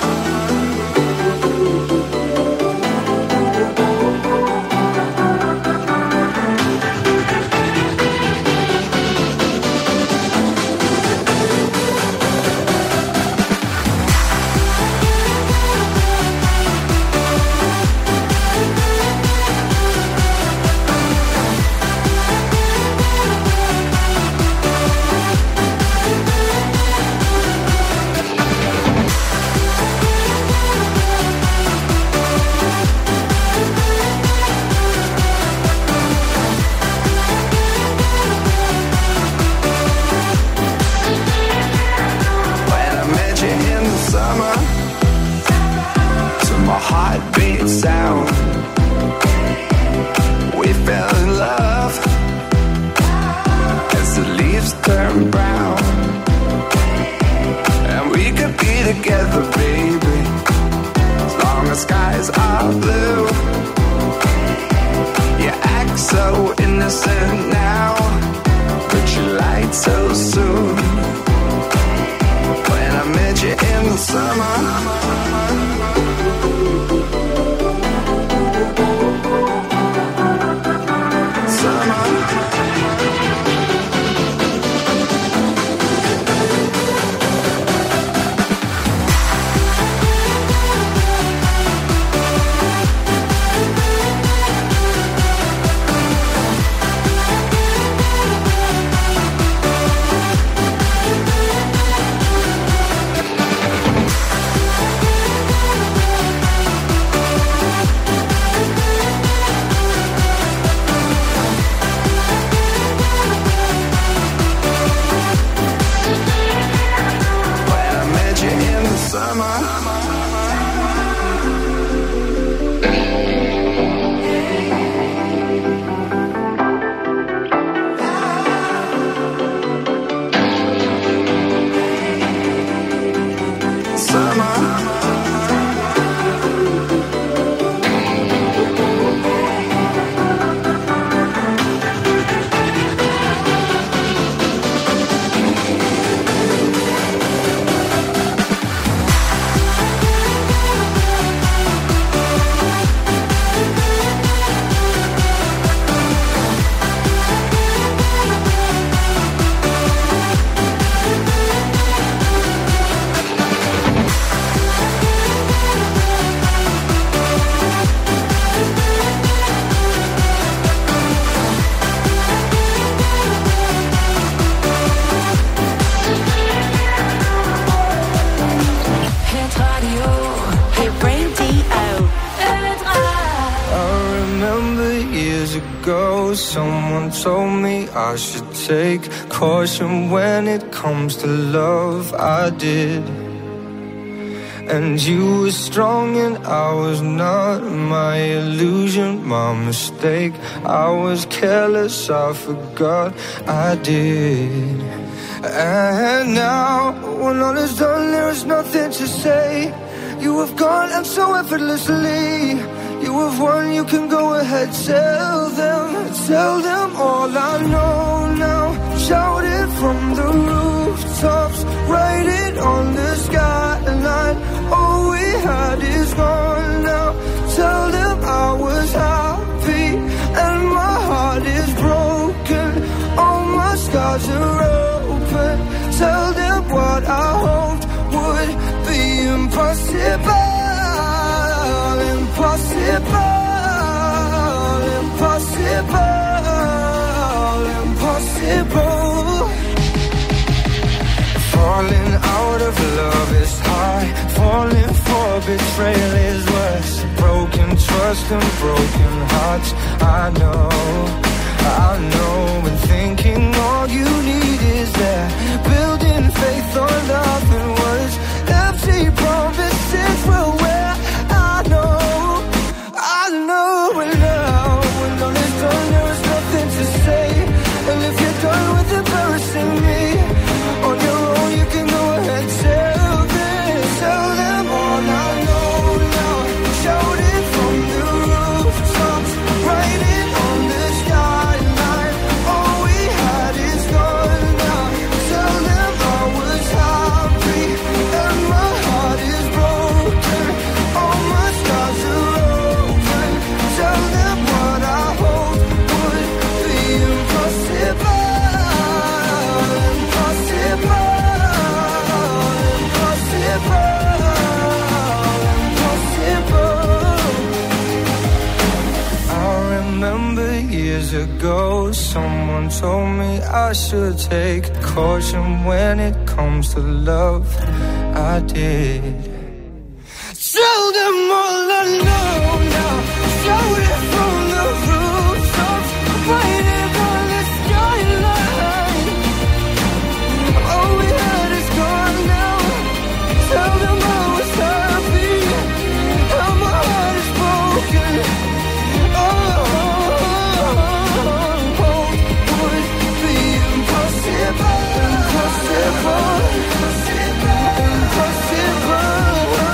heartbeat sound, we fell in love as the leaves turn brown. And we could be together, baby, as long as skies are blue. You act so innocent now, but you lied so soon. When I met you in the summer, someone told me I should take caution when it comes to love. I did. And you were strong and I was not. My illusion, my mistake. I was careless, I forgot I did. And now, when all is done, there is nothing to say. You have gone and so effortlessly. You have won, you can go ahead, tell them, tell them all I know now. Shout it from the rooftops, write it on the skyline. All we had is gone now. Tell them I was happy and my heart is broken. All my scars are open. Tell them what I hoped would be impossible. Impossible, impossible, impossible. Falling out of love is hard. Falling for betrayal is worse. Broken trust and broken hearts. I know, I know. And thinking all you need is that. Building faith on nothing words. Empty promises will wear. I know. I know and now, when all is done, there is nothing to say. And if you're done with embarrassing me, on your own you can go ahead, tell them, tell them all I know now. Shout it from the rooftops, write it on the skyline. All we had is gone now. Tell them I was happy and my heart is broken. All my scars are open. Tell them what I hoped would be impossible. Impossible. Impossible. Impossible. I remember years ago, someone told me I should take caution when it comes to love. I did. Tell them all I know now. Shout it from the rooftops, write it on the skyline. All we had is gone now. Tell them I was happy and my heart is broken. Oh, would be impossible, impossible, impossible, impossible.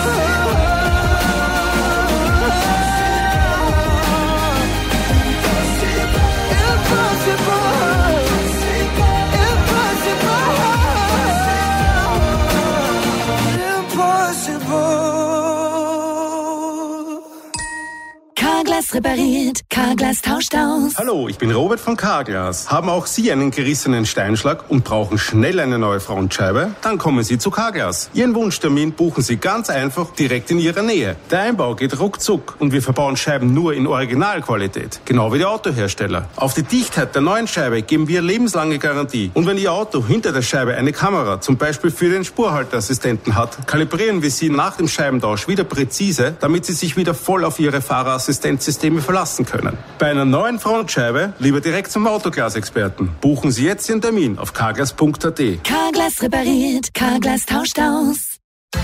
Carglass repariert, Carglass tauscht aus. Hallo, ich bin Robert von Carglass. Haben auch Sie einen gerissenen Steinschlag und brauchen schnell eine neue Frontscheibe? Dann kommen Sie zu Carglass. Ihren Wunschtermin buchen Sie ganz einfach direkt in Ihrer Nähe. Der Einbau geht ruckzuck und wir verbauen Scheiben nur in Originalqualität. Genau wie die Autohersteller. Auf die Dichtheit der neuen Scheibe geben wir lebenslange Garantie. Und wenn Ihr Auto hinter der Scheibe eine Kamera, zum Beispiel für den Spurhalteassistenten hat, kalibrieren wir Sie nach dem Scheibentausch wieder präzise, damit Sie sich wieder voll auf Ihre Fahrerassistenzsysteme verlassen können. Bei einer neuen Frontscheibe lieber direkt zum Autoglas-Experten. Buchen Sie jetzt Ihren Termin auf carglass punkt a t. Carglass repariert, Carglass tauscht aus.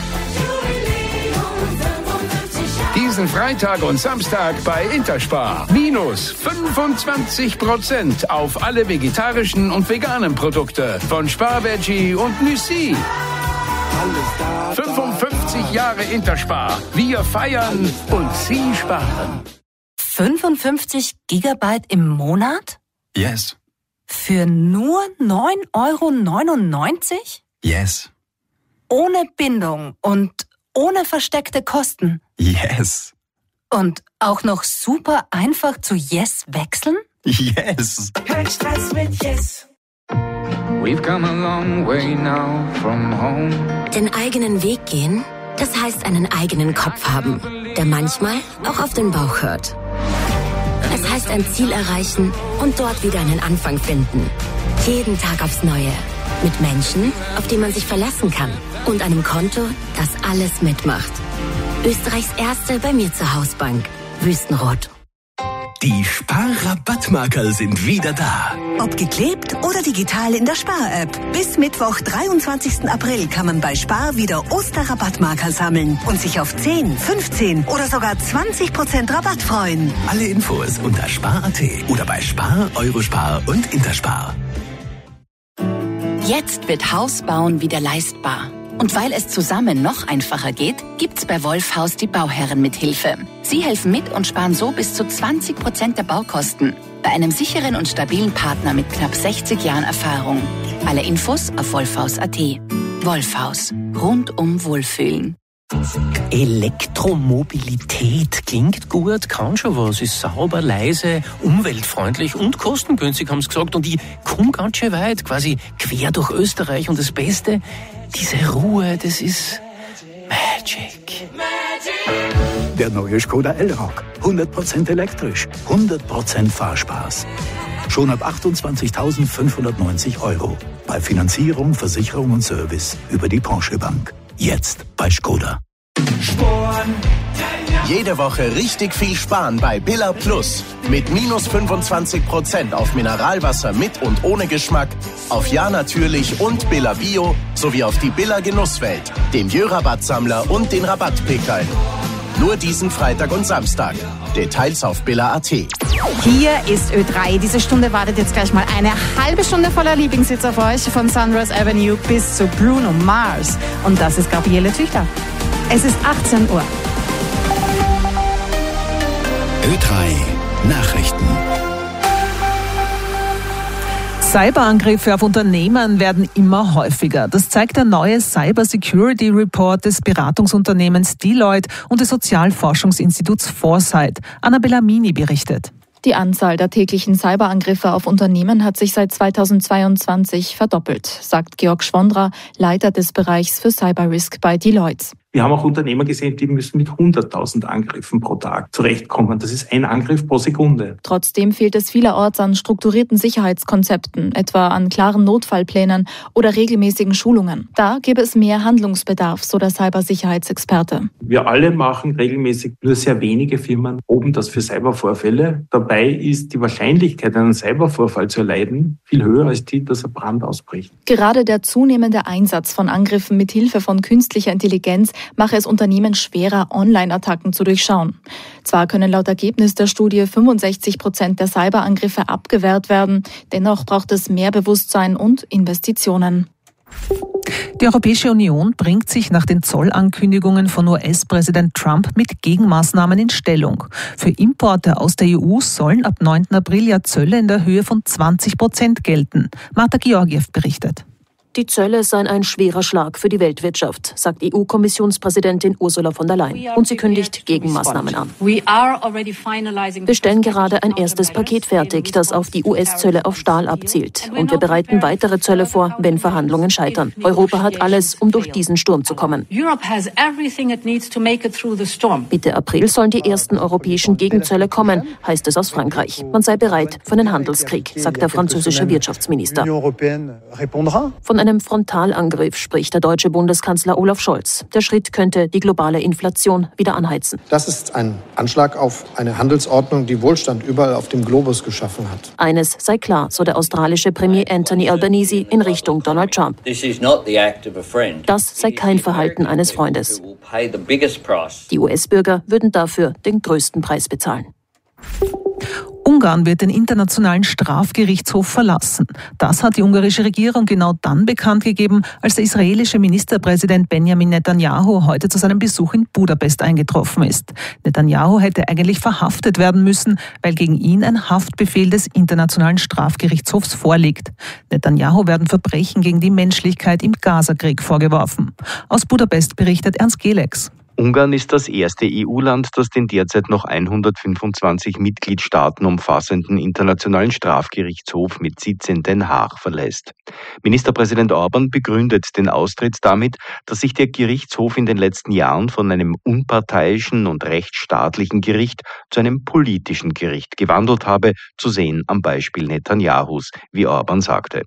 Diesen Freitag und Samstag bei Interspar. Minus fünfundzwanzig Prozent auf alle vegetarischen und veganen Produkte von Spar Veggie und Nüssi. fünfundfünfzig Jahre Interspar. Wir feiern und Sie sparen. fünfundfünfzig Gigabyte im Monat? Yes. Für nur neun Euro neunundneunzig? Yes. Ohne Bindung und ohne versteckte Kosten? Yes. Und auch noch super einfach zu Yes wechseln? Yes. Kein Stress mit Yes. We've come a long way now from home. Den eigenen Weg gehen, das heißt einen eigenen Kopf haben, der manchmal auch auf den Bauch hört. Es heißt ein Ziel erreichen und dort wieder einen Anfang finden. Jeden Tag aufs Neue. Mit Menschen, auf die man sich verlassen kann. Und einem Konto, das alles mitmacht. Österreichs erste bei mir zur Hausbank. Wüstenrot. Die Sparrabattmarkerl sind wieder da. Ob geklebt oder digital in der Spar-App. Bis Mittwoch, dreiundzwanzigsten April kann man bei Spar wieder Osterrabattmarker sammeln und sich auf zehn, fünfzehn oder sogar zwanzig Prozent Rabatt freuen. Alle Infos unter spar punkt at oder bei Spar, Eurospar und Interspar. Jetzt wird Haus bauen wieder leistbar. Und weil es zusammen noch einfacher geht, gibt's bei Wolfhaus die Bauherrenmithilfe. Sie helfen mit und sparen so bis zu zwanzig Prozent der Baukosten. Bei einem sicheren und stabilen Partner mit knapp sechzig Jahren Erfahrung. Alle Infos auf wolfhaus punkt at. Wolfhaus. Rundum Wohlfühlen. Elektromobilität klingt gut, kann schon was, ist sauber, leise, umweltfreundlich und kostengünstig, haben sie gesagt. Und ich komme ganz schön weit, quasi quer durch Österreich. Und das Beste, diese Ruhe, das ist Magic. Der neue Skoda Elroq. hundert Prozent elektrisch, hundert Prozent Fahrspaß. Schon ab achtundzwanzigtausendfünfhundertneunzig Euro. Bei Finanzierung, Versicherung und Service über die Porsche Bank. Jetzt bei Skoda. Jede Woche richtig viel sparen bei Billa Plus. Mit minus fünfundzwanzig Prozent auf Mineralwasser mit und ohne Geschmack, auf Ja Natürlich und Billa Bio sowie auf die Billa Genusswelt, dem Jö-Rabattsammler und den Rabattpickeln. Nur diesen Freitag und Samstag. Details auf billa punkt at. Hier ist Ö drei. Diese Stunde wartet jetzt gleich mal eine halbe Stunde voller Lieblingshits auf euch. Von Sunrise Avenue bis zu Bruno Mars. Und das ist Gabriele Züchter. Es ist achtzehn Uhr. Ö drei Nachrichten. Cyberangriffe auf Unternehmen werden immer häufiger. Das zeigt der neue Cyber Security Report des Beratungsunternehmens Deloitte und des Sozialforschungsinstituts Foresight. Annabella Mini berichtet. Die Anzahl der täglichen Cyberangriffe auf Unternehmen hat sich seit zweitausendzweiundzwanzig verdoppelt, sagt Georg Schwondra, Leiter des Bereichs für Cyber Risk bei Deloitte. Wir haben auch Unternehmer gesehen, die müssen mit hunderttausend Angriffen pro Tag zurechtkommen. Das ist ein Angriff pro Sekunde. Trotzdem fehlt es vielerorts an strukturierten Sicherheitskonzepten, etwa an klaren Notfallplänen oder regelmäßigen Schulungen. Da gäbe es mehr Handlungsbedarf, so der Cybersicherheitsexperte. Wir alle machen regelmäßig, nur sehr wenige Firmen proben das für Cybervorfälle. Dabei ist die Wahrscheinlichkeit, einen Cybervorfall zu erleiden, viel höher als die, dass ein Brand ausbricht. Gerade der zunehmende Einsatz von Angriffen mit Hilfe von künstlicher Intelligenz mache es Unternehmen schwerer, Online-Attacken zu durchschauen. Zwar können laut Ergebnis der Studie fünfundsechzig Prozent der Cyberangriffe abgewehrt werden, dennoch braucht es mehr Bewusstsein und Investitionen. Die Europäische Union bringt sich nach den Zollankündigungen von U S-Präsident Trump mit Gegenmaßnahmen in Stellung. Für Importe aus der E U sollen ab neunten April ja Zölle in der Höhe von zwanzig Prozent gelten. Marta Georgiew berichtet. Die Zölle seien ein schwerer Schlag für die Weltwirtschaft, sagt E U-Kommissionspräsidentin Ursula von der Leyen. Und sie kündigt Gegenmaßnahmen an. Wir stellen gerade ein erstes Paket fertig, das auf die U S-Zölle auf Stahl abzielt. Und wir bereiten weitere Zölle vor, wenn Verhandlungen scheitern. Europa hat alles, um durch diesen Sturm zu kommen. Mitte April sollen die ersten europäischen Gegenzölle kommen, heißt es aus Frankreich. Man sei bereit für einen Handelskrieg, sagt der französische Wirtschaftsminister. Von einem Frontalangriff spricht der deutsche Bundeskanzler Olaf Scholz. Der Schritt könnte die globale Inflation wieder anheizen. Das ist ein Anschlag auf eine Handelsordnung, die Wohlstand überall auf dem Globus geschaffen hat. Eines sei klar, so der australische Premier Anthony Albanese in Richtung Donald Trump. Das sei kein Verhalten eines Freundes. Die U S-Bürger würden dafür den größten Preis bezahlen. Ungarn wird den Internationalen Strafgerichtshof verlassen. Das hat die ungarische Regierung genau dann bekannt gegeben, als der israelische Ministerpräsident Benjamin Netanyahu heute zu seinem Besuch in Budapest eingetroffen ist. Netanyahu hätte eigentlich verhaftet werden müssen, weil gegen ihn ein Haftbefehl des Internationalen Strafgerichtshofs vorliegt. Netanyahu werden Verbrechen gegen die Menschlichkeit im Gazakrieg vorgeworfen. Aus Budapest berichtet Ernst Gelex. Ungarn ist das erste E U-Land, das den derzeit noch hundertfünfundzwanzig Mitgliedstaaten umfassenden Internationalen Strafgerichtshof mit Sitz in Den Haag verlässt. Ministerpräsident Orban begründet den Austritt damit, dass sich der Gerichtshof in den letzten Jahren von einem unparteiischen und rechtsstaatlichen Gericht zu einem politischen Gericht gewandelt habe, zu sehen am Beispiel Netanyahus, wie Orban sagte.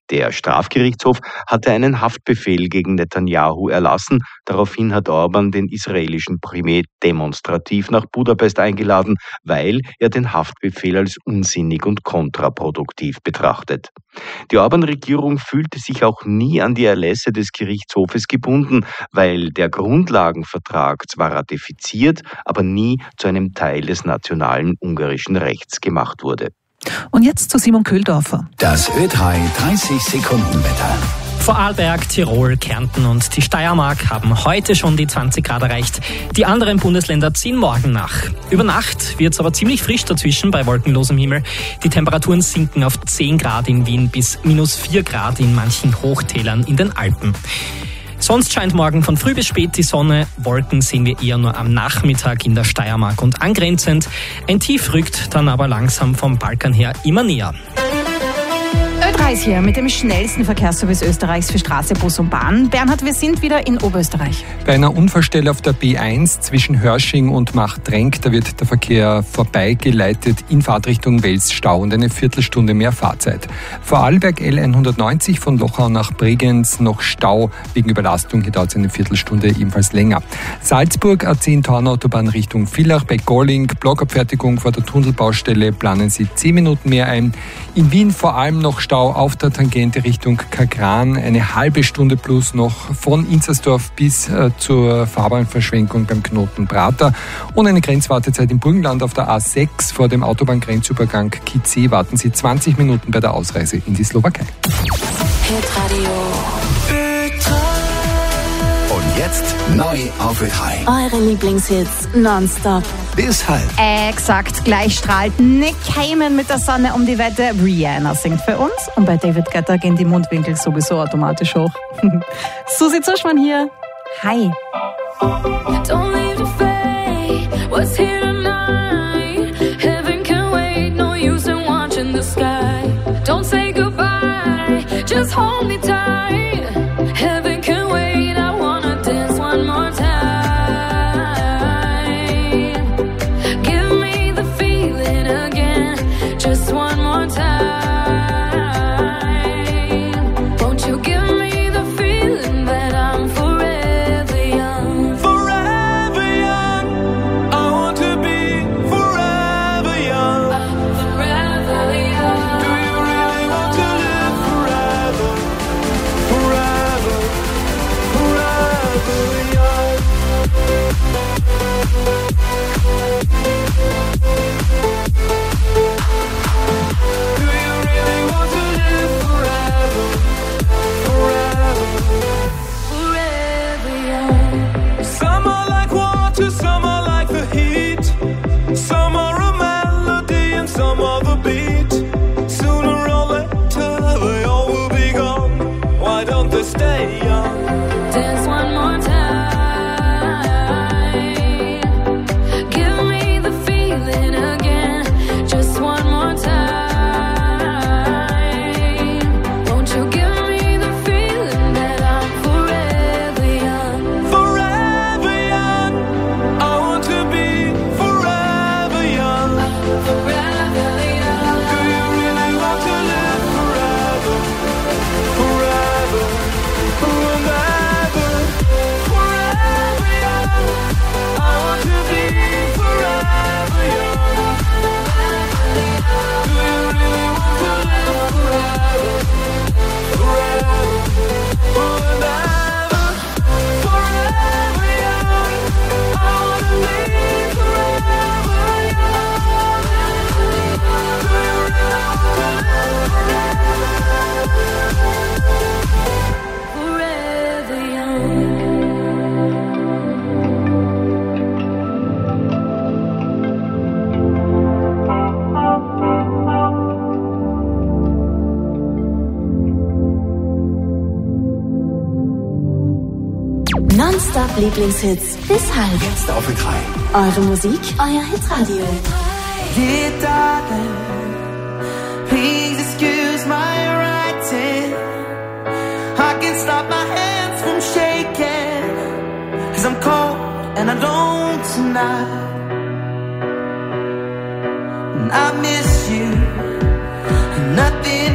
Der Strafgerichtshof hatte einen Haftbefehl gegen Netanyahu erlassen. Daraufhin hat Orban den israelischen Premier demonstrativ nach Budapest eingeladen, weil er den Haftbefehl als unsinnig und kontraproduktiv betrachtet. Die Orban-Regierung fühlte sich auch nie an die Erlässe des Gerichtshofes gebunden, weil der Grundlagenvertrag zwar ratifiziert, aber nie zu einem Teil des nationalen ungarischen Rechts gemacht wurde. Und jetzt zu Simon Köhldorfer. Das Ö drei dreißig Sekunden Wetter. Vorarlberg, Tirol, Kärnten und die Steiermark haben heute schon die zwanzig Grad erreicht. Die anderen Bundesländer ziehen morgen nach. Über Nacht wird es aber ziemlich frisch dazwischen bei wolkenlosem Himmel. Die Temperaturen sinken auf zehn Grad in Wien bis minus vier Grad in manchen Hochtälern in den Alpen. Sonst scheint morgen von früh bis spät die Sonne. Wolken sehen wir eher nur am Nachmittag in der Steiermark und angrenzend. Ein Tief rückt dann aber langsam vom Balkan her immer näher. Ö drei ist hier mit dem schnellsten Verkehrsservice Österreichs für Straße, Bus und Bahn. Bernhard, wir sind wieder in Oberösterreich. Bei einer Unfallstelle auf der B eins zwischen Hörsching und Machtrenk, da wird der Verkehr vorbeigeleitet in Fahrtrichtung Wels-Stau und eine Viertelstunde mehr Fahrzeit. Vorarlberg L hundertneunzig von Lochau nach Bregenz noch Stau wegen Überlastung, hier dauert es eine Viertelstunde ebenfalls länger. Salzburg A zehn Tauernautobahn Richtung Villach bei Golling, Blockabfertigung vor der Tunnelbaustelle planen Sie zehn Minuten mehr ein. In Wien vor allem noch Stau auf der Tangente Richtung Kagran, eine halbe Stunde plus noch von Inzersdorf bis äh, zur Fahrbahnverschwenkung beim Knoten Prater und eine Grenzwartezeit im Burgenland auf der A sechs vor dem Autobahngrenzübergang Kitzee warten Sie zwanzig Minuten bei der Ausreise in die Slowakei. Und jetzt neu auf Ö drei. Eure Lieblingshits nonstop. Bis halb. Exakt, gleich strahlt Nick Cayman mit der Sonne um die Wette. Rihanna singt für uns und bei David Guetta gehen die Mundwinkel sowieso automatisch hoch. Susi Zuschmann hier. Hi. Don't leave the fade. What's here tonight? Heaven can wait. No use in watching the sky. Don't say goodbye. Just hold me tight. Heaven can wait. I wanna dance one more time. Give me the feeling again. Just one more time. Won't you give me the feeling that I'm forever young? Forever young. I want to be forever young. I'm forever young. Do you really want to live forever? Forever, forever young. Do you really want to live forever? Forever, Forever young. some are like water, some are like the heat. Some are a melody and some are the beat. Sooner or later they all will be gone. Why don't they stay young? Dance one more time. Give me the feeling again. Just one more time. Won't you give me the feeling that I'm forever young? Forever young. I want to be forever young. Forever young. Do you really want to live forever? Forever, forever, forever young. I want to be forever young. Do you really want to live forever? Forever, forever, forever young. I want to be forever young. Do you really want to live Forever young. Nonstop Lieblingshits bis halb. Jetzt auf Ö drei. Eure Musik, euer Hitradio. Dear darling, please excuse my writing. I can't stop my hands from shaking, 'cause I'm cold and I don't tonight. And I miss you, nothing